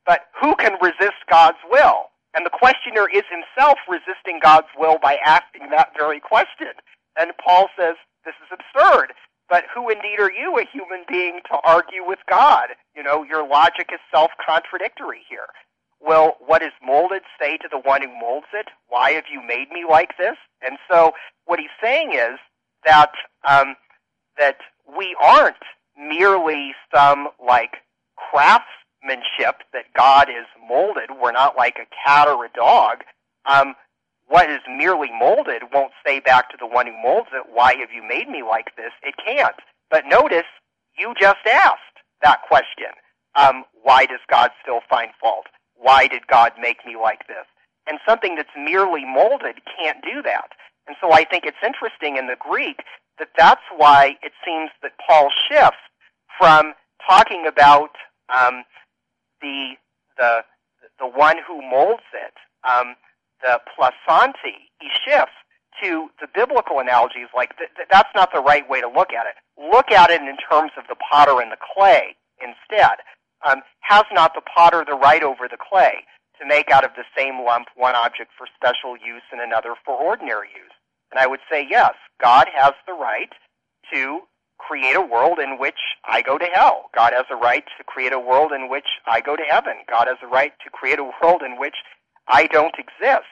but who can resist God's will? And the questioner is himself resisting God's will by asking that very question. And Paul says, this is absurd. But who indeed are you, a human being, to argue with God? You know, your logic is self-contradictory here. Will what is molded say to the one who molds it, why have you made me like this? And so what he's saying is that um, that we aren't merely some, like, craftsmanship that God is molded. We're not like a cat or a dog. Um, what is merely molded won't say back to the one who molds it, why have you made me like this? It can't. But notice, you just asked that question. Um, why does God still find fault? Why did God make me like this? And something that's merely molded can't do that. And so I think it's interesting in the Greek that that's why it seems that Paul shifts from talking about um, the the the one who molds it, um, the plasanti. He shifts to the biblical analogies like th- th- that's not the right way to look at it. Look at it in terms of the potter and the clay instead. Um, has not the potter the right over the clay to make out of the same lump one object for special use and another for ordinary use? And I would say yes, God has the right to create a world in which I go to hell. God has a right to create a world in which I go to heaven. God has a right to create a world in which I don't exist.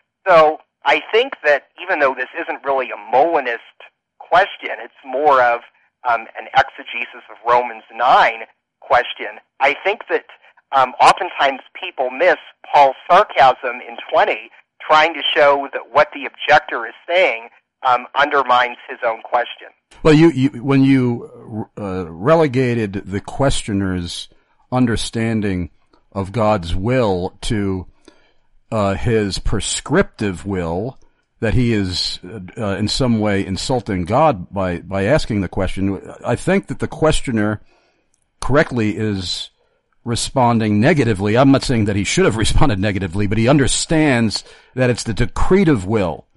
So I think that even though this isn't really a Molinist question, it's more of um, an exegesis of Romans nine question. I think that um, oftentimes people miss Paul's sarcasm in twenty, trying to show that what the objector is saying um, undermines his own question. Well, you, you when you uh, relegated the questioner's understanding of God's will to uh, his prescriptive will, that he is uh, in some way insulting God by, by asking the question, I think that the questioner correctly is responding negatively. I'm not saying that he should have responded negatively, but he understands that it's the decretive will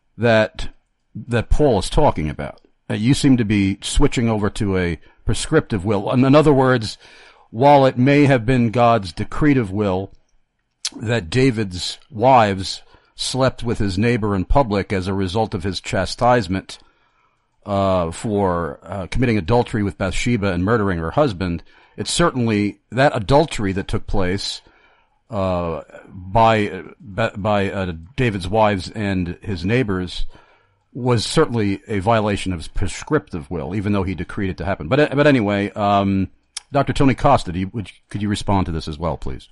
that that Paul is talking about. Uh, you seem to be switching over to a prescriptive will. In other words, while it may have been God's decretive will that David's wives slept with his neighbor in public as a result of his chastisement uh, for uh, committing adultery with Bathsheba and murdering her husband, it's certainly that adultery that took place uh, by by uh, David's wives and his neighbors was certainly a violation of his prescriptive will, even though he decreed it to happen. But but anyway, um, Doctor Tony Costa, do you, would, could you respond to this as well, please?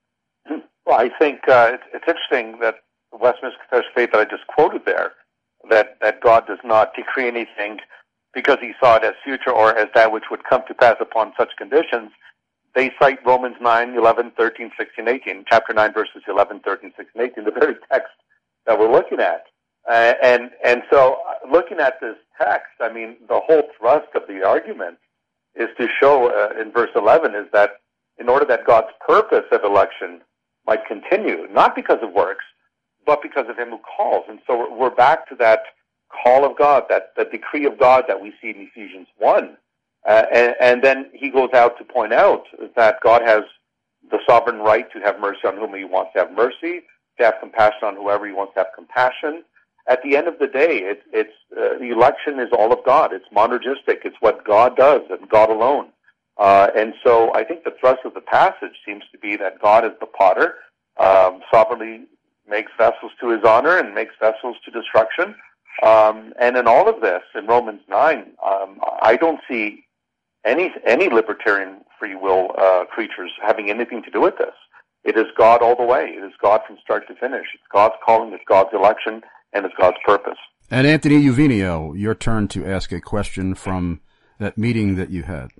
Well, I think uh, it's, it's interesting that the Westminster Confession of Faith that I just quoted there, that, that God does not decree anything because he saw it as future or as that which would come to pass upon such conditions. They cite Romans nine, eleven, thirteen, sixteen, eighteen, chapter nine, verses eleven, thirteen, sixteen, eighteen, the very text that we're looking at. Uh, and and so looking at this text, I mean, the whole thrust of the argument is to show uh, in verse eleven is that in order that God's purpose of election might continue, not because of works, but because of him who calls. And so we're, we're back to that call of God, that the decree of God that we see in Ephesians one. Uh, and, and then he goes out to point out that God has the sovereign right to have mercy on whom he wants to have mercy, to have compassion on whoever he wants to have compassion. At the end of the day, it, it's uh, the election is all of God. It's monergistic. It's what God does and God alone. Uh, and so I think the thrust of the passage seems to be that God is the potter, um, sovereignly makes vessels to his honor and makes vessels to destruction. Um, and in all of this, in Romans nine, um, I don't see any any libertarian free will uh, creatures having anything to do with this. It is God all the way. It is God from start to finish. It's God's calling, it's God's election, and it's God's purpose. And Anthony Uvinio, your turn to ask a question from that meeting that you had.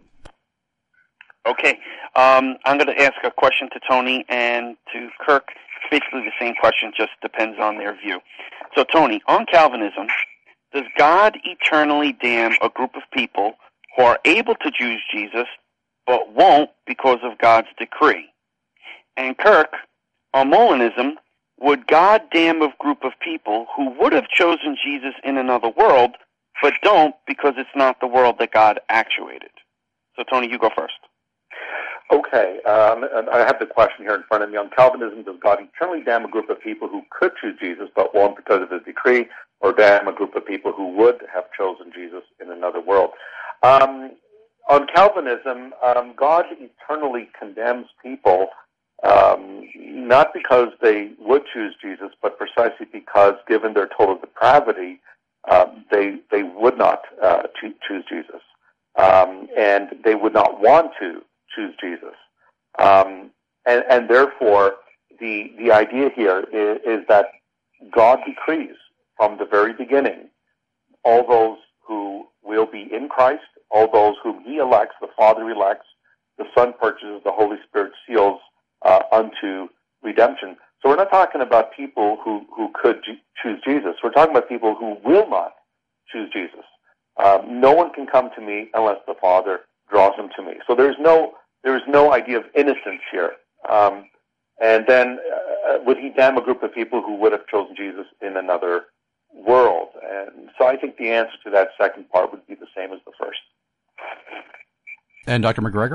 Okay. Um, I'm going to ask a question to Tony and to Kirk. Basically the same question, just depends on their view. So, Tony, on Calvinism, does God eternally damn a group of people who are able to choose Jesus but won't because of God's decree? And Kirk, on Molinism, would God damn a group of people who would have chosen Jesus in another world but don't because it's not the world that God actuated? So, Tony, you go first. Okay, um, and I have the question here in front of me. On Calvinism, does God eternally damn a group of people who could choose Jesus but won't because of his decree, or damn a group of people who would have chosen Jesus in another world? Um, on Calvinism, um, God eternally condemns people um, not because they would choose Jesus, but precisely because, given their total depravity, um, they they would not uh, cho- choose Jesus, um, and they would not want to choose Jesus. Um, and, and therefore, the the idea here is, is that God decrees from the very beginning all those who will be in Christ, all those whom he elects, the Father elects, the Son purchases, the Holy Spirit seals uh, unto redemption. So we're not talking about people who, who could g- choose Jesus. We're talking about people who will not choose Jesus. Um, no one can come to me unless the Father draws him to me. So there's no There is no idea of innocence here. Um, and then uh, would he damn a group of people who would have chosen Jesus in another world? And so I think the answer to that second part would be the same as the first. And Doctor McGregor?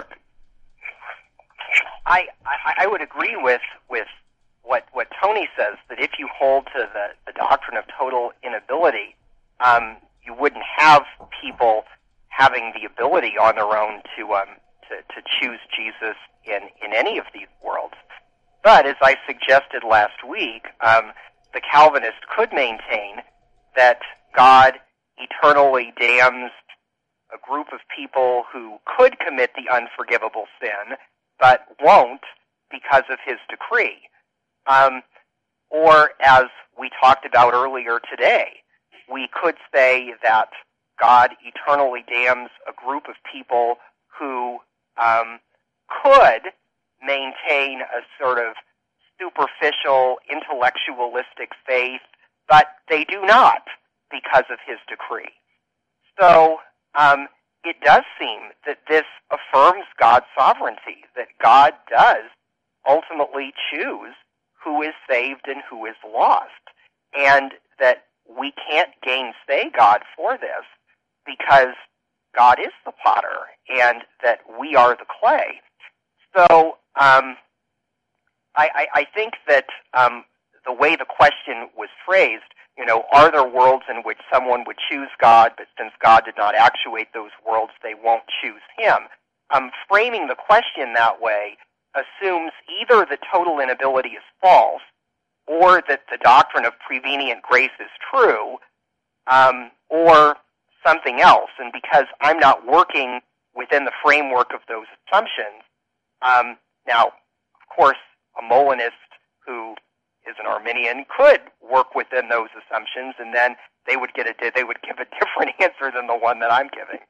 I, I, I would agree with, with what, what Tony says, that if you hold to the, the doctrine of total inability, um, you wouldn't have people having the ability on their own to um, To, to choose Jesus in, in any of these worlds. But as I suggested last week, um, the Calvinist could maintain that God eternally damns a group of people who could commit the unforgivable sin, but won't because of his decree. Um, or, as we talked about earlier today, we could say that God eternally damns a group of people who Um, could maintain a sort of superficial, intellectualistic faith, but they do not because of his decree. So um, it does seem that this affirms God's sovereignty, that God does ultimately choose who is saved and who is lost, and that we can't gainsay God for this because God is the potter, and that we are the clay. So um, I, I, I think that um, the way the question was phrased, you know, are there worlds in which someone would choose God, but since God did not actuate those worlds, they won't choose him? Um, framing the question that way assumes either that total inability is false, or that the doctrine of prevenient grace is true, um, or something else. And because I'm not working within the framework of those assumptions, um, now, of course, a Molinist who is an Arminian could work within those assumptions, and then they would get a they would give a different answer than the one that I'm giving.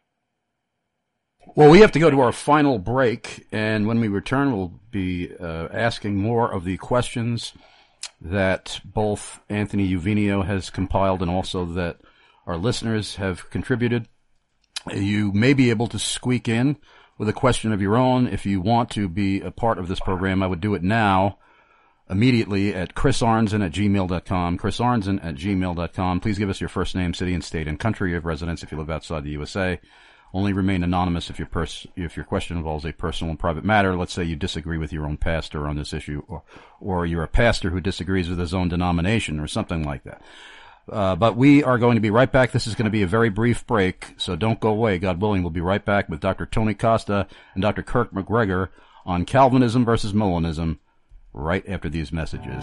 Well, we have to go to our final break, and when we return, we'll be uh, asking more of the questions that both Anthony Uvenio has compiled and also that our listeners have contributed. You may be able to squeak in with a question of your own. If you want to be a part of this program, I would do it now, immediately, at chris arnzen at gmail dot com, chris arnzen at gmail dot com. Please give us your first name, city and state, and country of residence if you live outside the U S A. Only remain anonymous if your pers- if your question involves a personal and private matter. Let's say you disagree with your own pastor on this issue, or, or you're a pastor who disagrees with his own denomination, or something like that. Uh, but we are going to be right back. This is going to be a very brief break, so don't go away. God willing, we'll be right back with Doctor Tony Costa and Doctor Kirk McGregor on Calvinism versus Molinism right after these messages.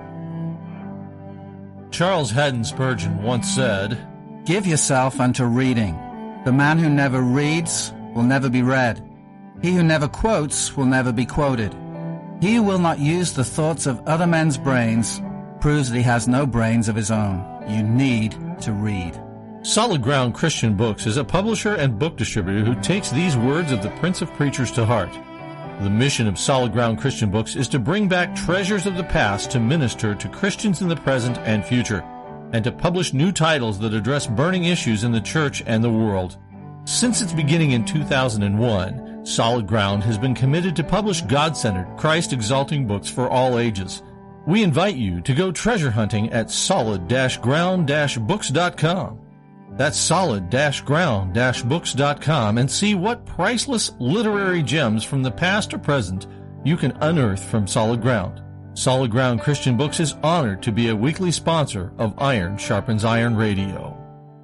Charles Haddon Spurgeon once said, "Give yourself unto reading. The man who never reads will never be read. He who never quotes will never be quoted. He who will not use the thoughts of other men's brains proves that he has no brains of his own. You need to read." Solid Ground Christian Books is a publisher and book distributor who takes these words of the Prince of Preachers to heart. The mission of Solid Ground Christian Books is to bring back treasures of the past to minister to Christians in the present and future, and to publish new titles that address burning issues in the church and the world. Since its beginning in two thousand one, Solid Ground has been committed to publish God-centered, Christ-exalting books for all ages. We invite you to go treasure hunting at solid ground books dot com. That's solid ground books dot com and see what priceless literary gems from the past or present you can unearth from Solid Ground. Solid Ground Christian Books is honored to be a weekly sponsor of Iron Sharpens Iron Radio.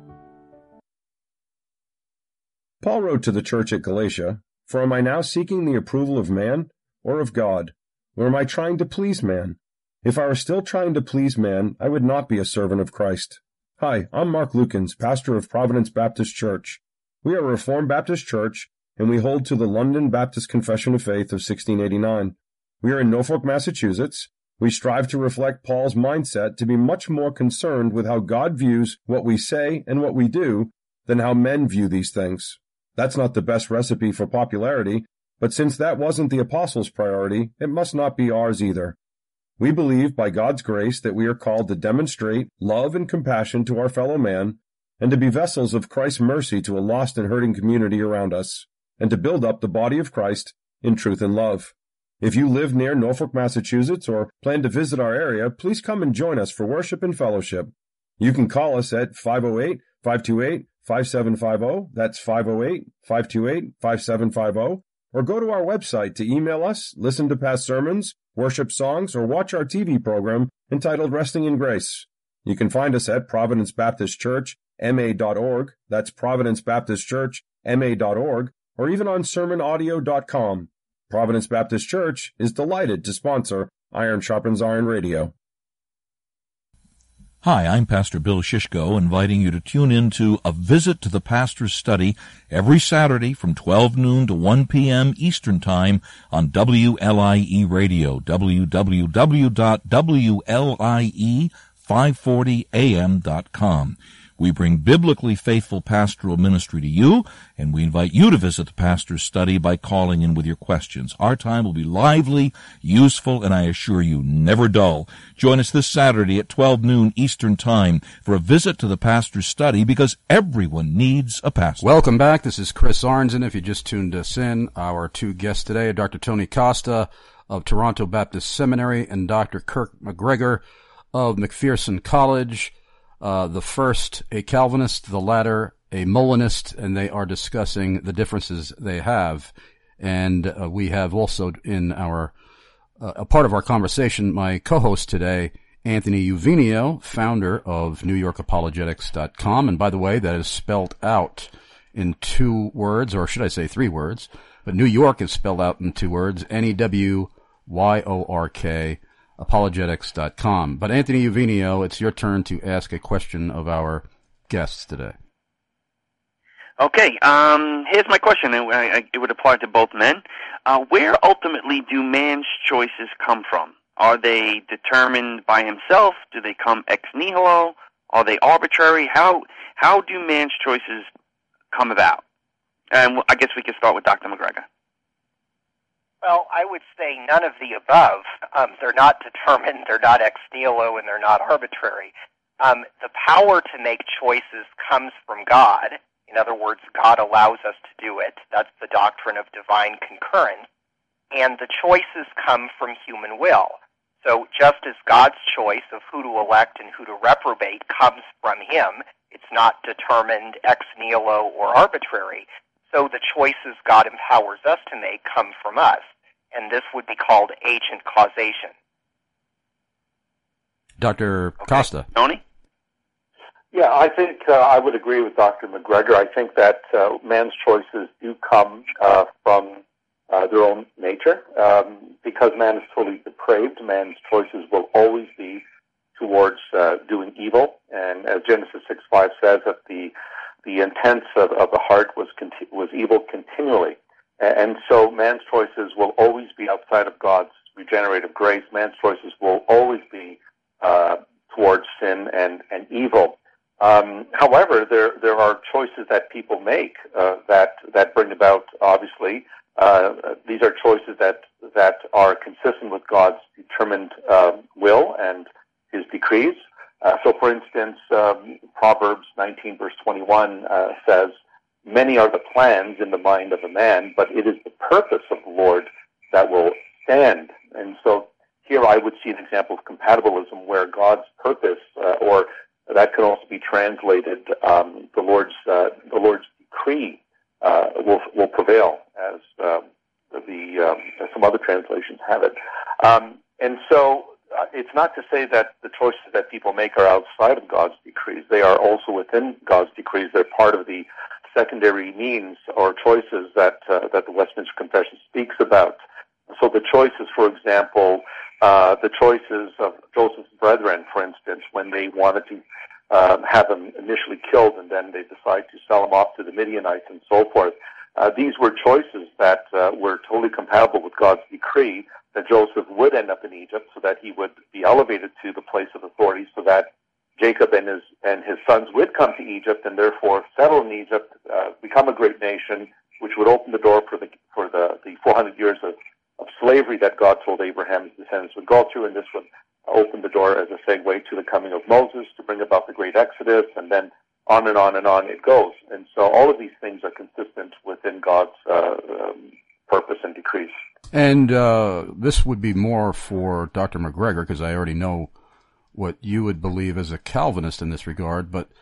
Paul wrote to the church at Galatia, "For am I now seeking the approval of man or of God? Or am I trying to please man? If I were still trying to please man, I would not be a servant of Christ." Hi, I'm Mark Lukens, pastor of Providence Baptist Church. We are a Reformed Baptist church, and we hold to the London Baptist Confession of Faith of sixteen eighty-nine. We are in Norfolk, Massachusetts. We strive to reflect Paul's mindset to be much more concerned with how God views what we say and what we do than how men view these things. That's not the best recipe for popularity, but since that wasn't the apostles' priority, it must not be ours either. We believe, by God's grace, that we are called to demonstrate love and compassion to our fellow man, and to be vessels of Christ's mercy to a lost and hurting community around us, and to build up the body of Christ in truth and love. If you live near Norfolk, Massachusetts, or plan to visit our area, please come and join us for worship and fellowship. You can call us at five oh eight, five two eight, five seven five zero, that's five oh eight, five two eight, five seven five zero, or go to our website to email us, listen to past sermons, worship songs, or watch our T V program entitled Resting in Grace. You can find us at Providence Baptist Church, M A dot org, that's Providence Baptist Church, M A dot org, or even on sermon audio dot com. Providence Baptist Church is delighted to sponsor Iron Sharpens Iron Radio. Hi, I'm Pastor Bill Shishko, inviting you to tune in to A Visit to the Pastor's Study every Saturday from twelve noon to one p.m. Eastern Time on W L I E Radio, w w w dot w l i e five forty a m dot com. We bring biblically faithful pastoral ministry to you, and we invite you to visit the pastor's study by calling in with your questions. Our time will be lively, useful, and I assure you, never dull. Join us this Saturday at twelve noon Eastern Time for a visit to the pastor's study, because everyone needs a pastor. Welcome back. This is Chris Arnzen. If you just tuned us in, our two guests today are Doctor Tony Costa of Toronto Baptist Seminary and Doctor Kirk McGregor of McPherson College. Uh, the first, a Calvinist, the latter, a Molinist, and they are discussing the differences they have. And uh, we have also in our, uh, a part of our conversation, my co-host today, Anthony Uvinio, founder of New York Apologetics dot com. And by the way, that is spelled out in two words, or should I say three words, but New York is spelled out in two words, N E W Y O R K. Apologetics dot com. But Anthony Uvinio, it's your turn to ask a question of our guests today. Okay, um, here's my question. It, I, it would apply to both men. Uh, where ultimately do man's choices come from? Are they determined by himself? Do they come ex nihilo? Are they arbitrary? How how do man's choices come about? And I guess we could start with Doctor McGregor. Well, I would say none of the above. Um, they're not determined, they're not ex nihilo, and they're not arbitrary. Um, the power to make choices comes from God. In other words, God allows us to do it. That's the doctrine of divine concurrence. And the choices come from human will. So just as God's choice of who to elect and who to reprobate comes from him, it's not determined ex nihilo or arbitrary. So the choices God empowers us to make come from us, and this would be called agent causation. Doctor Okay. Costa. Tony? Yeah, I think uh, I would agree with Doctor McGregor. I think that uh, man's choices do come uh, from uh, their own nature. Um, because man is totally depraved, man's choices will always be towards uh, doing evil. And as Genesis six five says, that the The intents of, of the heart was conti- was evil continually. And so man's choices will always be outside of God's regenerative grace. Man's choices will always be uh, towards sin and, and evil. Um, however, there there are choices that people make uh, that that bring about, obviously, uh, these are choices that, that are consistent with God's determined uh, will and his decrees. Uh, so, for instance, um, Proverbs nineteen, verse twenty-one uh, says, "Many are the plans in the mind of a man, but it is the purpose of the Lord that will stand." And so here I would see an example of compatibilism where God's purpose uh, or that can also be translated, um, the Lord's uh, the Lord's decree uh, will will prevail, as um, the um, as some other translations have it. Um, and so uh, it's not to say that the choices that people make are outside of God's decrees. They are also within God's decrees. They're part of the secondary means or choices that uh, that the Westminster Confession speaks about. So the choices, for example, uh, the choices of Joseph's brethren, for instance, when they wanted to uh, have him initially killed and then they decide to sell him off to the Midianites and so forth. Uh, these were choices that uh, were totally compatible with God's decree that Joseph would end up in Egypt, so that he would be elevated to the place of authority, so that Jacob and his and his sons would come to Egypt and therefore settle in Egypt, uh, become a great nation, which would open the door for the for the, the four hundred years of, of slavery that God told Abraham's descendants would go through, and this would open the door as a segue to the coming of Moses to bring about the great Exodus, and then on and on and on it goes. And so all of these things are consistent within God's uh, um, purpose and decrees. And uh, this would be more for Doctor McGregor, because I already know what you would believe as a Calvinist in this regard, but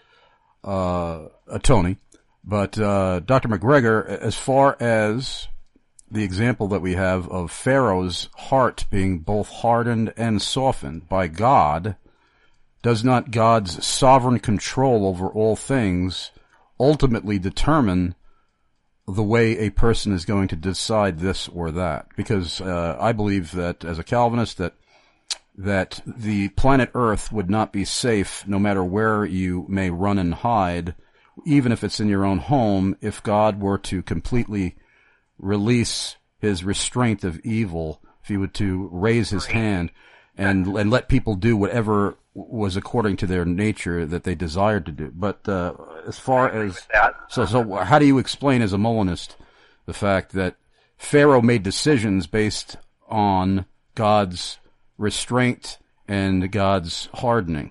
uh, uh Tony. But uh, Doctor McGregor, as far as the example that we have of Pharaoh's heart being both hardened and softened by God, does not God's sovereign control over all things ultimately determine the way a person is going to decide this or that? Because uh, I believe that, as a Calvinist, that that the planet Earth would not be safe no matter where you may run and hide, even if it's in your own home, if God were to completely release his restraint of evil, if he were to raise his hand and and let people do whatever was according to their nature that they desired to do. But uh, as far as so, so how do you explain as a Molinist the fact that Pharaoh made decisions based on God's restraint and God's hardening?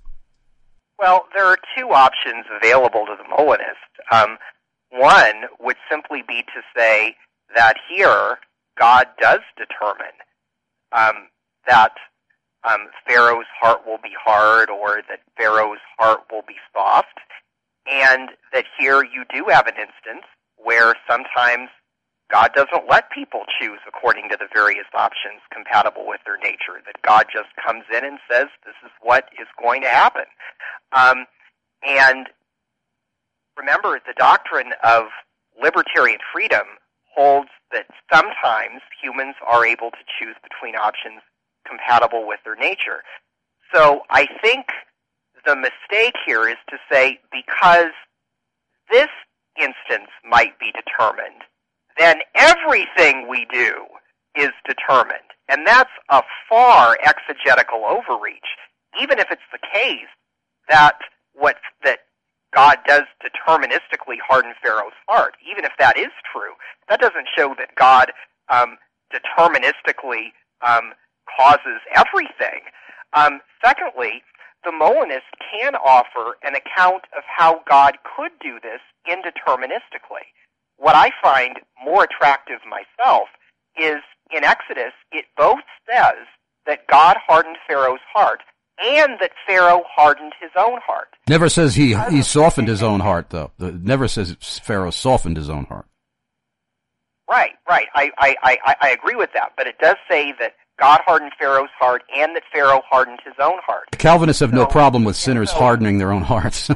Well, there are two options available to the Molinist. Um, one would simply be to say that here God does determine um, that um, Pharaoh's heart will be hard, or that Pharaoh's heart will be soft, and that here you do have an instance where sometimes God doesn't let people choose according to the various options compatible with their nature, that God just comes in and says, this is what is going to happen. Um, and remember, the doctrine of libertarian freedom holds that sometimes humans are able to choose between options compatible with their nature. So I think the mistake here is to say, because this instance might be determined, then everything we do is determined. And that's a far exegetical overreach, even if it's the case that what that God does deterministically harden Pharaoh's heart. Even if that is true, that doesn't show that God um, deterministically um, causes everything. Um, secondly, the Molinist can offer an account of how God could do this indeterministically. What I find more attractive myself is in Exodus, it both says that God hardened Pharaoh's heart and that Pharaoh hardened his own heart. Never says he he softened his own heart, though. It never says Pharaoh softened his own heart. Right, right. I, I, I, I agree with that. But it does say that God hardened Pharaoh's heart and that Pharaoh hardened his own heart. The Calvinists have so, no problem with sinners so, hardening their own hearts.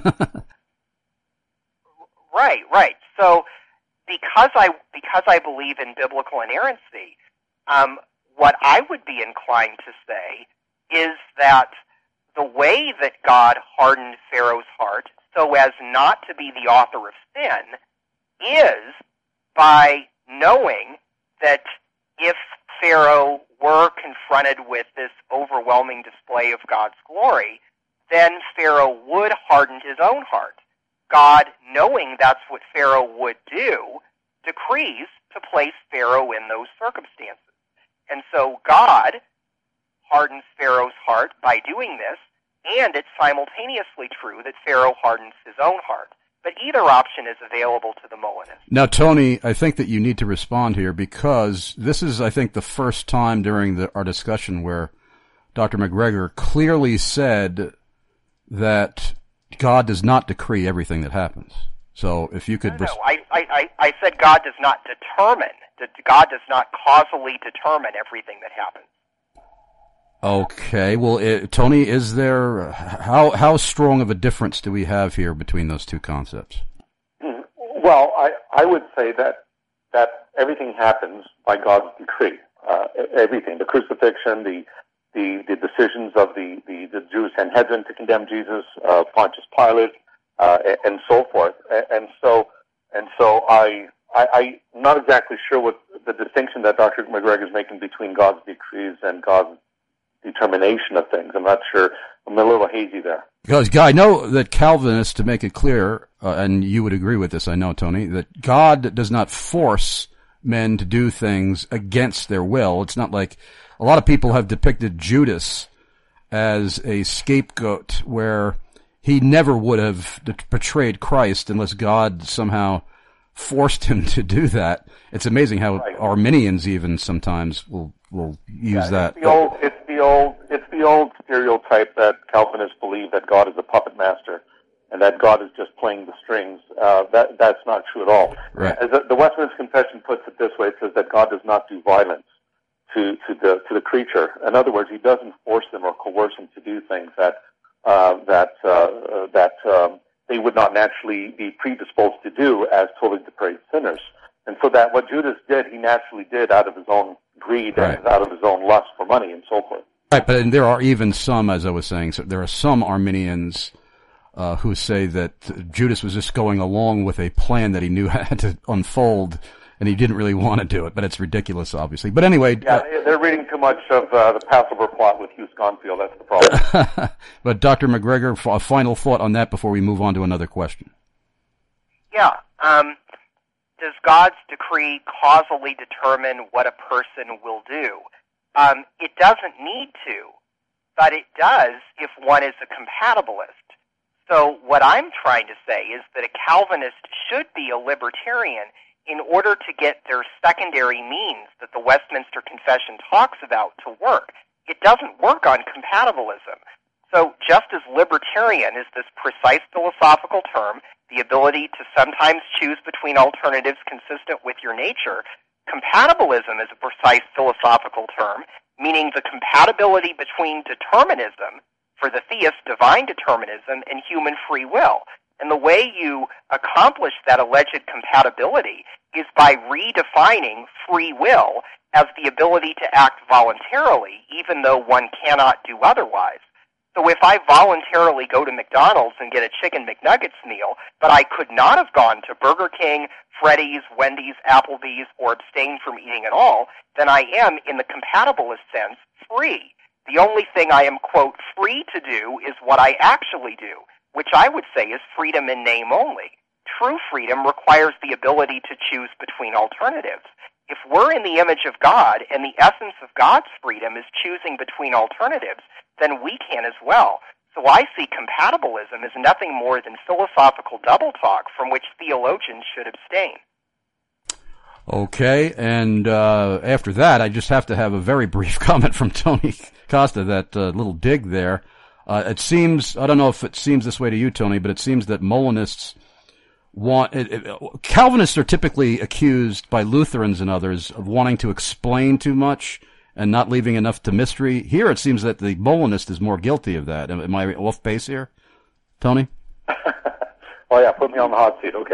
Right, right. So because I because I believe in biblical inerrancy, um, what I would be inclined to say is that the way that God hardened Pharaoh's heart so as not to be the author of sin is by knowing that if Pharaoh were confronted with this overwhelming display of God's glory, then Pharaoh would harden his own heart. God, knowing that's what Pharaoh would do, decrees to place Pharaoh in those circumstances. And so God hardens Pharaoh's heart by doing this, and it's simultaneously true that Pharaoh hardens his own heart. But either option is available to the Molinist. Now, Tony, I think that you need to respond here, because this is, I think, the first time during the, our discussion where Doctor McGregor clearly said that God does not decree everything that happens. So if you could... No, no, I, I, I said God does not determine, that God does not causally determine everything that happens. Okay, well, it, Tony, is there... How, how strong of a difference do we have here between those two concepts? Well, I, I would say that that everything happens by God's decree. Uh, everything, the crucifixion, the the, the decisions of the, the, the Jewish Sanhedrin to condemn Jesus, uh, Pontius Pilate, uh, and so forth. And so, and so I, I, I'm not exactly sure what the distinction that Doctor McGregor is making between God's decrees and God's determination of things. I'm not sure. I'm a little hazy there. Because, Guy, I know that Calvinists, to make it clear, uh, and you would agree with this, I know, Tony, that God does not force men to do things against their will. It's not like a lot of people have depicted Judas as a scapegoat where he never would have betrayed Christ unless God somehow forced him to do that. It's amazing how right. Arminians even sometimes will will use yeah, that. It's the old, it's the old, it's the old stereotype that Calvinists believe that God is a puppet master and that God is just playing the strings. Uh, that that's not true at all. Right. As the, the Westminster Confession puts it this way, it says that God does not do violence to to the to the creature. In other words, He doesn't force them or coerce them to do things that uh, that uh, uh, that um, they would not naturally be predisposed to do as totally depraved sinners. And so that what Judas did, he naturally did out of his own greed right. and out of his own lust for money and so forth. Right, but there are even some, as I was saying, so there are some Arminians uh, who say that Judas was just going along with a plan that he knew had to unfold, and he didn't really want to do it. But it's ridiculous, obviously. But anyway, yeah, uh, they're reading too much of uh, the Passover plot with Hugh Sconfield. That's the problem. But Doctor McGregor, a final thought on that before we move on to another question. Yeah. Um, does God's decree causally determine what a person will do? Um, it doesn't need to, but it does if one is a compatibilist. So what I'm trying to say is that a Calvinist should be a libertarian in order to get their secondary means that the Westminster Confession talks about to work. It doesn't work on compatibilism. So just as libertarian is this precise philosophical term, the ability to sometimes choose between alternatives consistent with your nature, compatibilism is a precise philosophical term, meaning the compatibility between determinism, for the theist, divine determinism, and human free will. And the way you accomplish that alleged compatibility is by redefining free will as the ability to act voluntarily, even though one cannot do otherwise. So if I voluntarily go to McDonald's and get a Chicken McNuggets meal, but I could not have gone to Burger King, Freddy's, Wendy's, Applebee's, or abstain from eating at all, then I am, in the compatibilist sense, free. The only thing I am, quote, free to do is what I actually do, which I would say is freedom in name only. True freedom requires the ability to choose between alternatives. If we're in the image of God and the essence of God's freedom is choosing between alternatives, then we can as well. So I see compatibilism as nothing more than philosophical double talk from which theologians should abstain. Okay, and uh, after that, I just have to have a very brief comment from Tony Costa, that uh, little dig there. Uh, it seems, I don't know if it seems this way to you, Tony, but it seems that Molinists want, it, it, Calvinists are typically accused by Lutherans and others of wanting to explain too much and not leaving enough to mystery. Here it seems that the Molinist is more guilty of that. Am, am I off base here, Tony? Oh yeah, put me on the hot seat, okay.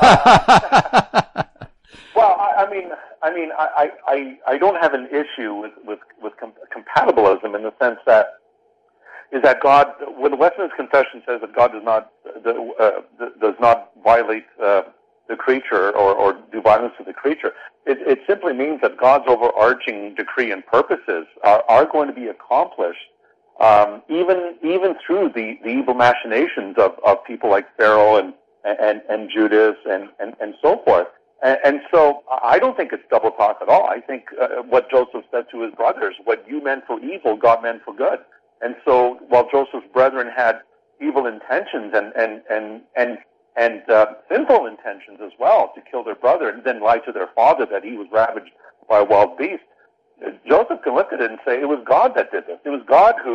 uh, well, I, I mean, I mean, I, I, I don't have an issue with, with, with com- compatibilism in the sense that is that God, when the Westminster Confession says that God does not uh, does not violate uh, the creature or, or do violence to the creature, it, it simply means that God's overarching decree and purposes are, are going to be accomplished um, even even through the, the evil machinations of, of people like Pharaoh and and, and Judas and, and, and so forth. And, and so I don't think it's double talk at all. I think uh, what Joseph said to his brothers, what you meant for evil, God meant for good. And so while Joseph's brethren had evil intentions and and and and, and uh, sinful intentions as well to kill their brother and then lie to their father that he was ravaged by a wild beast, Joseph can look at it and say it was God that did this. It was God who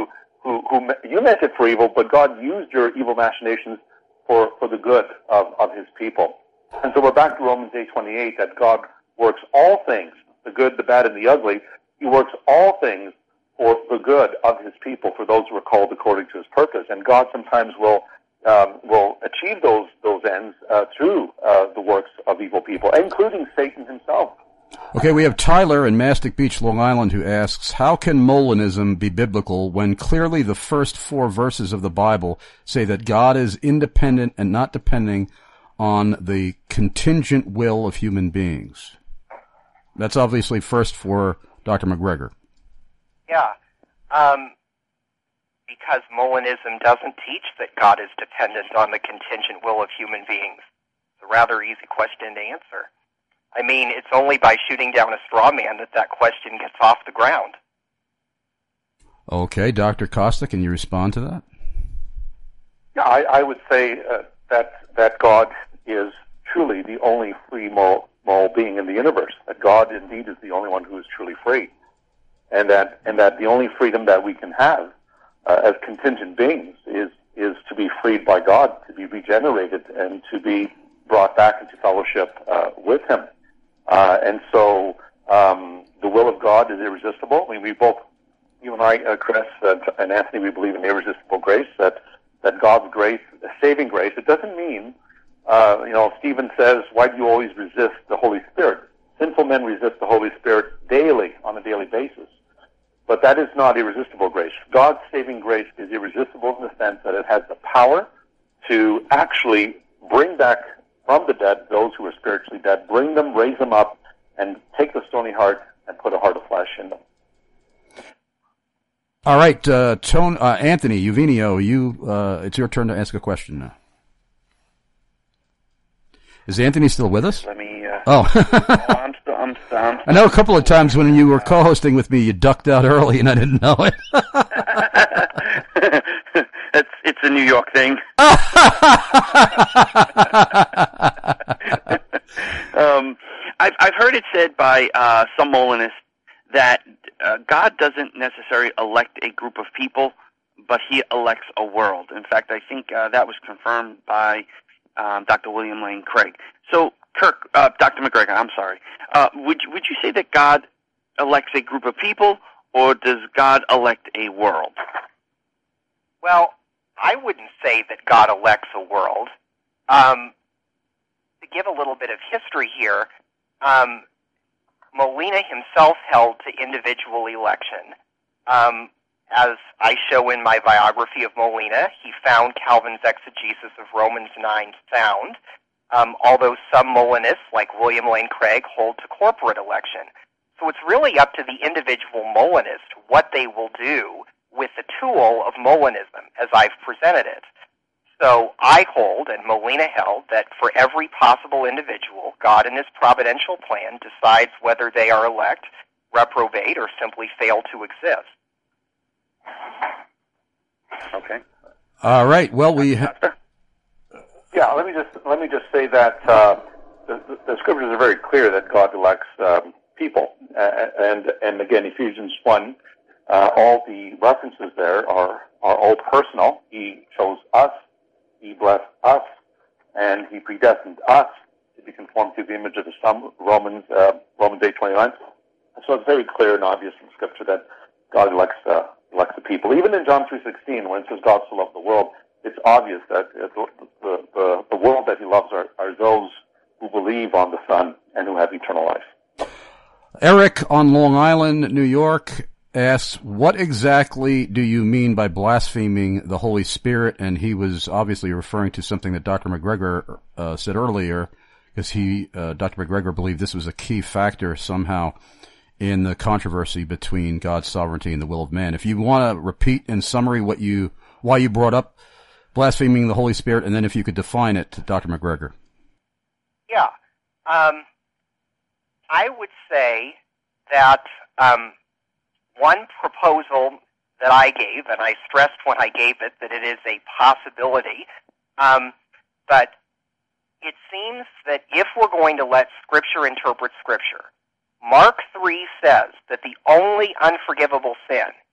who, who you meant it for evil, but God used your evil machinations for, for the good of, of his people. And so we're back to Romans eight twenty-eight, that God works all things, the good, the bad, and the ugly. He works all things for the good of his people, for those who are called according to his purpose. And God sometimes will um, will achieve those those ends uh, through uh, the works of evil people, including Satan himself. Okay, we have Tyler in Mastic Beach, Long Island, who asks, how can Molinism be biblical when clearly the first four verses of the Bible say that God is independent and not depending on the contingent will of human beings? That's obviously first for Doctor McGregor. Yeah, um, because Molinism doesn't teach that God is dependent on the contingent will of human beings. It's a rather easy question to answer. I mean, it's only by shooting down a straw man that that question gets off the ground. Okay, Doctor Costa, can you respond to that? Yeah, I, I would say uh, that that God is truly the only free moral, moral being in the universe. That God indeed is the only one who is truly free, and that and that the only freedom that we can have uh, as contingent beings is is to be freed by God, to be regenerated, and to be brought back into fellowship uh, with Him. Uh, and so um, the will of God is irresistible. I mean, we both, you and I, uh, Chris uh, and Anthony, we believe in irresistible grace, that, that God's grace, saving grace, it doesn't mean, uh, you know, Stephen says, why do you always resist the Holy Spirit? Sinful men resist the Holy Spirit daily, on a daily basis. But that is not irresistible grace. God's saving grace is irresistible in the sense that it has the power to actually bring back from the dead those who are spiritually dead, bring them, raise them up, and take the stony heart and put a heart of flesh in them. All right, uh, Tone, uh, Anthony Uvinio, you, uh, it's your turn to ask a question now. Is Anthony still with us? Let me. Uh, oh, oh I'm still. I'm still. I'm still I know a couple of times when you were co-hosting with me, you ducked out early, and I didn't know it. it's it's a New York thing. um, I've I've heard it said by uh, some Molinists that uh, God doesn't necessarily elect a group of people, but He elects a world. In fact, I think uh, that was confirmed by um, Doctor William Lane Craig. So, Kirk, uh, Doctor McGregor, I'm sorry. Uh, would would you say that God elects a group of people, or does God elect a world? Well, I wouldn't say that God elects a world. Um, to give a little bit of history here, um, Molina himself held to individual election. Um, as I show in my biography of Molina, he found Calvin's exegesis of Romans nine sound, um, although some Molinists, like William Lane Craig, hold to corporate election. So it's really up to the individual Molinist what they will do with the tool of Molinism, as I've presented it. So I hold, and Molina held, that for every possible individual, God in His providential plan decides whether they are elect, reprobate, or simply fail to exist. Okay. All right. Well, we. Ha- yeah. Let me just let me just say that uh, the, the, the scriptures are very clear that God elects um, people, uh, and and again, Ephesians one. Uh, all the references there are, are all personal. He chose us, He blessed us, and He predestined us to be conformed to the image of the Son, Romans, uh, Romans eight twenty-nine. So it's very clear and obvious from Scripture that God elects, uh, elects the people. Even in John three sixteen, when it says God so loved the world, it's obvious that the, the, the, the world that He loves are, are those who believe on the Son and who have eternal life. Eric on Long Island, New York, asks, what exactly do you mean by blaspheming the Holy Spirit? And he was obviously referring to something that Doctor McGregor uh, said earlier, because he, uh, Doctor McGregor believed this was a key factor somehow in the controversy between God's sovereignty and the will of man. If you want to repeat in summary what you, why you brought up blaspheming the Holy Spirit, and then if you could define it, Doctor McGregor. Yeah. Um, I would say that um, one proposal that I gave, and I stressed when I gave it that it is a possibility, um, but it seems that if we're going to let Scripture interpret Scripture, Mark three says that the only unforgivable sin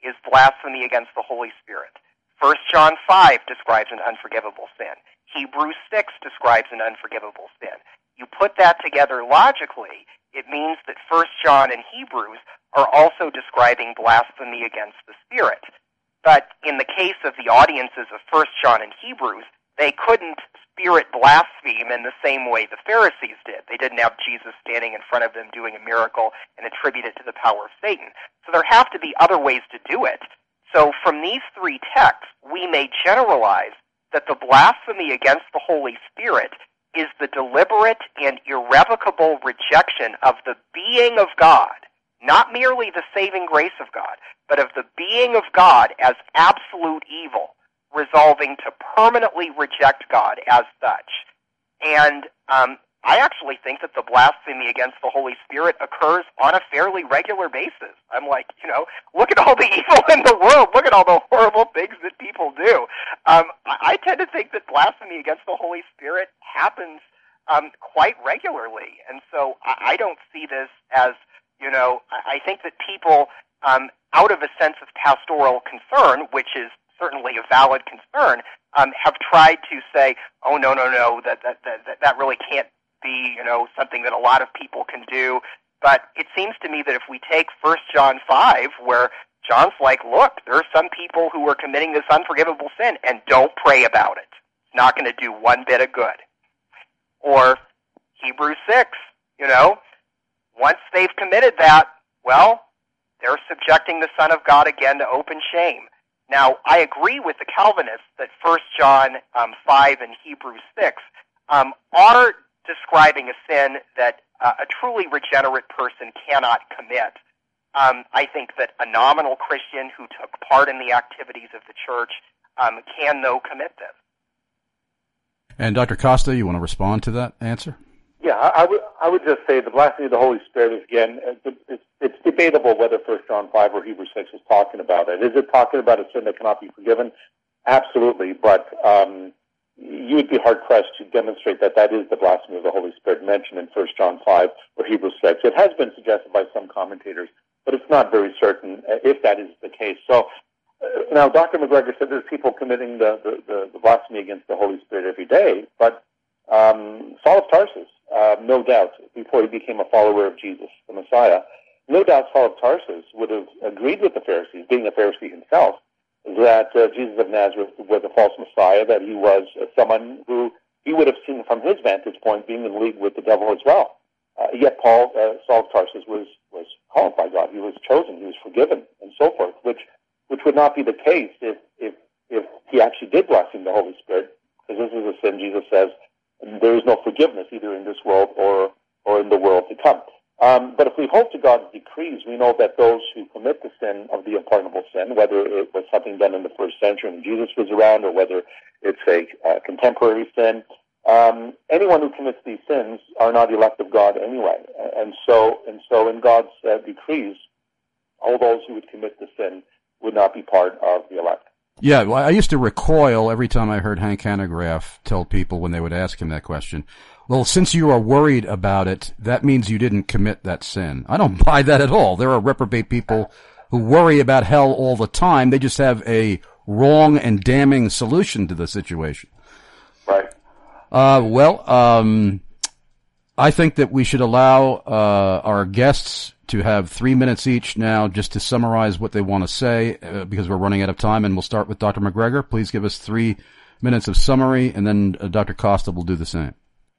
is blasphemy against the Holy Spirit. First John five describes an unforgivable sin. Hebrews six describes an unforgivable sin. You put that together logically, it means that First John and Hebrews are also describing blasphemy against the Spirit. But in the case of the audiences of First John and Hebrews, they couldn't spirit blaspheme in the same way the Pharisees did. They didn't have Jesus standing in front of them doing a miracle and attribute it to the power of Satan. So there have to be other ways to do it. So from these three texts, we may generalize that the blasphemy against the Holy Spirit is the deliberate and irrevocable rejection of the being of God, not merely the saving grace of God, but of the being of God as absolute evil, resolving to permanently reject God as such. And um, I actually think that the blasphemy against the Holy Spirit occurs on a fairly regular basis. I'm like, you know, look at all the evil in the world. Look at all the horrible things that people do. Um, I, I tend to think that blasphemy against the Holy Spirit happens um, quite regularly. And so I, I don't see this as, you know, I, I think that people, um, out of a sense of pastoral concern, which is certainly a valid concern, um, have tried to say, oh, no, no, no, that, that, that, that really can't be, you know, something that a lot of people can do. But it seems to me that if we take First John five, where John's like, look, there are some people who are committing this unforgivable sin, and don't pray about it. It's not going to do one bit of good. Or Hebrews six, you know, once they've committed that, well, they're subjecting the Son of God again to open shame. Now, I agree with the Calvinists that First John um, five and Hebrews six um, are describing a sin that uh, a truly regenerate person cannot commit. Um, I think that a nominal Christian who took part in the activities of the church um, can, though, commit this. And Doctor Costa, you want to respond to that answer? Yeah, I, I would I would just say the blasphemy of the Holy Spirit is, again, it's, it's debatable whether First John five or Hebrews six is talking about it. Is it talking about a sin that cannot be forgiven? Absolutely, but um, you would be hard-pressed to demonstrate that that is the blasphemy of the Holy Spirit mentioned in First John five or Hebrews six. It has been suggested by some commentators, but it's not very certain if that is the case. So uh, now Doctor McGregor said there's people committing the, the, the, the blasphemy against the Holy Spirit every day, but um, Saul of Tarsus, uh, no doubt, before he became a follower of Jesus, the Messiah, no doubt Saul of Tarsus would have agreed with the Pharisees, being a Pharisee himself, that uh, Jesus of Nazareth was a false Messiah, that he was uh, someone who he would have seen from his vantage point being in league with the devil as well. Uh, yet Paul, uh, Saul of Tarsus, was, was called by God. He was chosen. He was forgiven, and so forth, which which would not be the case if if, if he actually did blaspheme the Holy Spirit, because this is a sin, Jesus says, there is no forgiveness either in this world or, or in the world to come. Um, but if we hold to God's decrees, we know that those who commit the sin of the unpardonable sin, whether it was something done in the first century when Jesus was around or whether it's a uh, contemporary sin, um, anyone who commits these sins are not elect of God anyway. And so, and so in God's uh, decrees, all those who would commit the sin would not be part of the elect. Yeah, well, I used to recoil every time I heard Hank Hanegraaff tell people when they would ask him that question, well, since you are worried about it, that means you didn't commit that sin. I don't buy that at all. There are reprobate people who worry about hell all the time. They just have a wrong and damning solution to the situation. Right. Uh, well, um, I think that we should allow uh, our guests to have three minutes each now just to summarize what they want to say uh, because we're running out of time, and we'll start with Doctor McGregor. Please give us three minutes of summary, and then uh, Doctor Costa will do the same.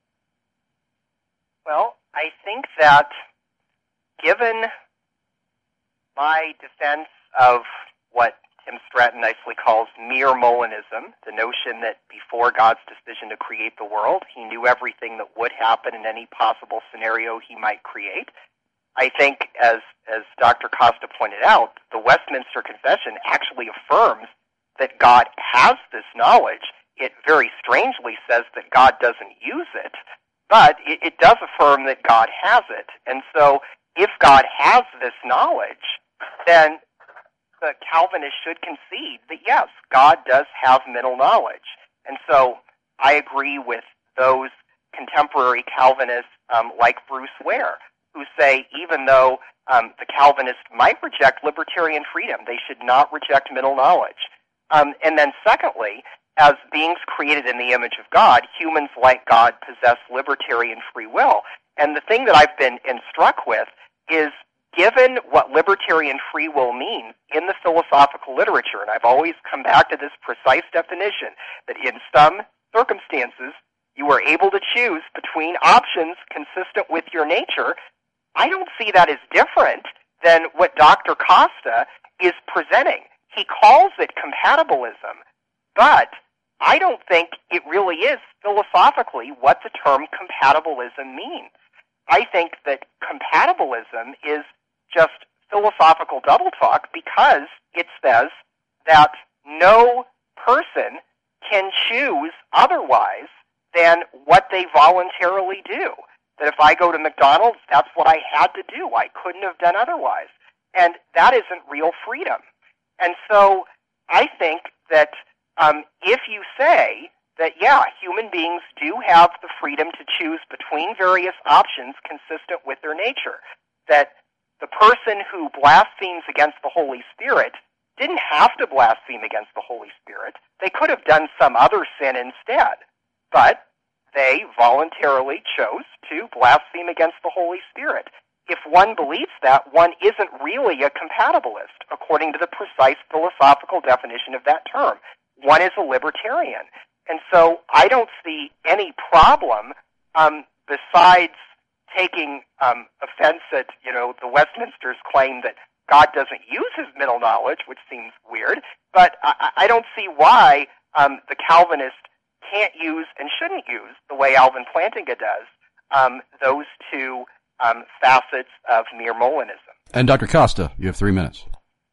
Well, I think that given my defense of what Tim Stratton nicely calls mere Molinism, the notion that before God's decision to create the world, he knew everything that would happen in any possible scenario he might create, I think, as as Doctor Costa pointed out, the Westminster Confession actually affirms that God has this knowledge. It very strangely says that God doesn't use it, but it, it does affirm that God has it. And so if God has this knowledge, then the Calvinists should concede that, yes, God does have mental knowledge. And so I agree with those contemporary Calvinists um, like Bruce Ware. who say even though um, the Calvinists might reject libertarian freedom, they should not reject middle knowledge. Um, and then secondly, as beings created in the image of God, humans like God possess libertarian free will. And the thing that I've been instruct with is, given what libertarian free will means in the philosophical literature, and I've always come back to this precise definition, that in some circumstances you are able to choose between options consistent with your nature, I don't see that as different than what Doctor Costa is presenting. He calls it compatibilism, but I don't think it really is philosophically what the term compatibilism means. I think that compatibilism is just philosophical double talk because it says that no person can choose otherwise than what they voluntarily do. That if I go to McDonald's, that's what I had to do. I couldn't have done otherwise. And that isn't real freedom. And so I think that um, if you say that, yeah, human beings do have the freedom to choose between various options consistent with their nature, that the person who blasphemes against the Holy Spirit didn't have to blaspheme against the Holy Spirit. They could have done some other sin instead, but they voluntarily chose to blaspheme against the Holy Spirit. If one believes that, one isn't really a compatibilist, according to the precise philosophical definition of that term. One is a libertarian. And so I don't see any problem um, besides taking um, offense at, you know, the Westminster's claim that God doesn't use his middle knowledge, which seems weird, but I, I don't see why um, the Calvinist can't use and shouldn't use, the way Alvin Plantinga does, um, those two um, facets of mere Molinism. And Doctor Costa, you have three minutes.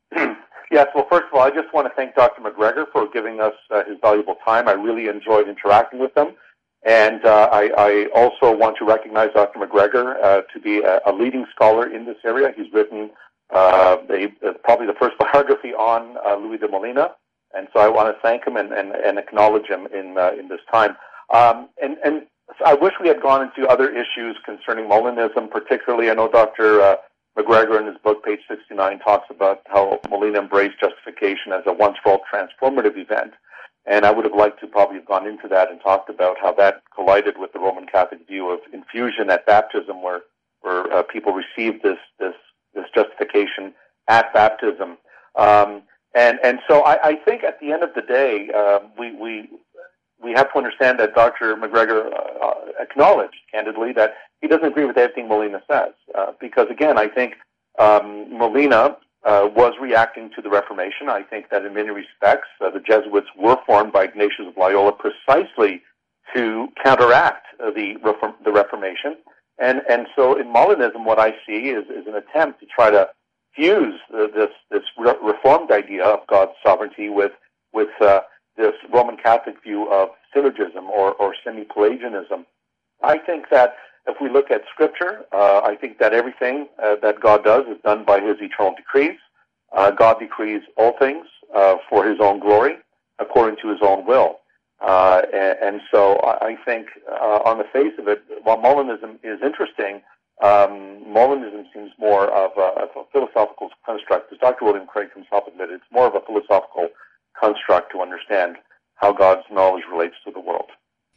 Yes, well, first of all, I just want to thank Doctor McGregor for giving us uh, his valuable time. I really enjoyed interacting with him. And uh, I, I also want to recognize Doctor McGregor uh, to be a, a leading scholar in this area. He's written uh, a, uh, probably the first biography on uh, Louis de Molina. And so I want to thank him and, and, and acknowledge him in uh, in this time. Um, and, and I wish we had gone into other issues concerning Molinism, particularly. I know Doctor Uh, McGregor in his book, page sixty-nine, talks about how Molina embraced justification as a once-for-all transformative event. And I would have liked to probably have gone into that and talked about how that collided with the Roman Catholic view of infusion at baptism, where where uh, people received this this this justification at baptism. Um, and and so I, I think at the end of the day, uh, we we we have to understand that Doctor McGregor uh, acknowledged candidly that he doesn't agree with everything Molina says, uh, because again, I think um, Molina uh, was reacting to the Reformation. I think that in many respects, uh, the Jesuits were formed by Ignatius of Loyola precisely to counteract uh, the Reform- the Reformation. And and so in Molinism, what I see is, is an attempt to try to fuse uh, this this re- reformed idea of God's sovereignty with with uh, this Roman Catholic view of syllogism or, or semi-Pelagianism. I think that if we look at Scripture, uh, I think that everything uh, that God does is done by His eternal decrees. Uh, God decrees all things uh, for His own glory, according to His own will. Uh, and, and so I think uh, on the face of it, while Molinism is interesting, um, Molinism seems more of a, of a philosophical construct. As Doctor William Craig himself admitted, it's more of a philosophical construct to understand how God's knowledge relates to the world.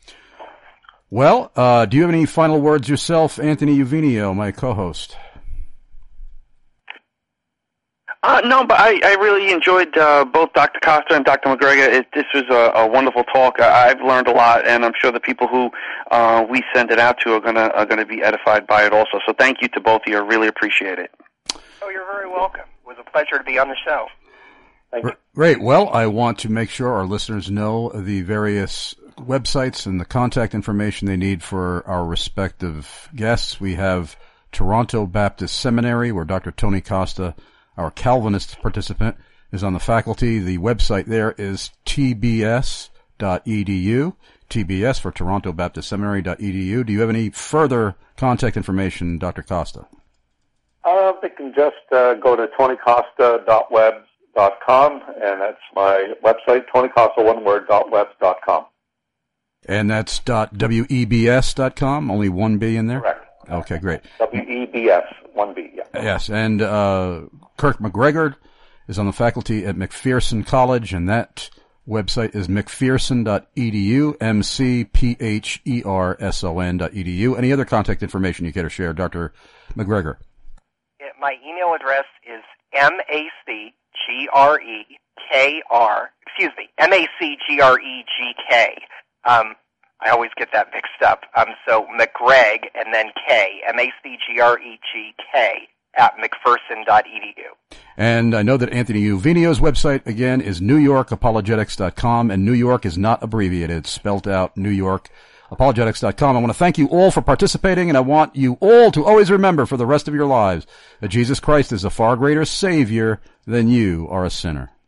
Well, uh, do you have any final words yourself, Anthony Uvinio, my co-host? Uh, no, but I, I really enjoyed uh, both Doctor Costa and Doctor McGregor. It, this was a, a wonderful talk. I, I've learned a lot, and I'm sure the people who uh, we send it out to are gonna are gonna be edified by it also. So thank you to both of you. I really appreciate it. Oh, you're very welcome. It was a pleasure to be on the show. Thank you. Great. Well, I want to make sure our listeners know the various websites and the contact information they need for our respective guests. We have Toronto Baptist Seminary, where Doctor Tony Costa, our Calvinist participant, is on the faculty. The website there is t b s dot e d u, T B S for Toronto Baptist Seminary dot e d u. Do you have any further contact information, Doctor Costa? Uh, they can just uh, go to tony costa dot webs dot com, and that's my website, tony costa, one word, dot webs dot com. And that's dot webs dot com, only one B in there? Correct. Okay, great. W E B S, one B, yeah. Yes, and uh, Kirk McGregor is on the faculty at McPherson College, and that website is mcpherson dot e d u, M C P H E R S O N dot E D U. Any other contact information you care to share, Doctor McGregor? My email address is M A C G R E K R, excuse me, M A C G R E G K. Um, I always get that mixed up. Um, so McGreg and then K, M A C G R E G K at mcpherson dot e d u. And I know that Anthony Uvinio's website, again, is new york apologetics dot com, and New York is not abbreviated. It's spelled out new york apologetics dot com. I want to thank you all for participating, and I want you all to always remember for the rest of your lives that Jesus Christ is a far greater Savior than you are a sinner.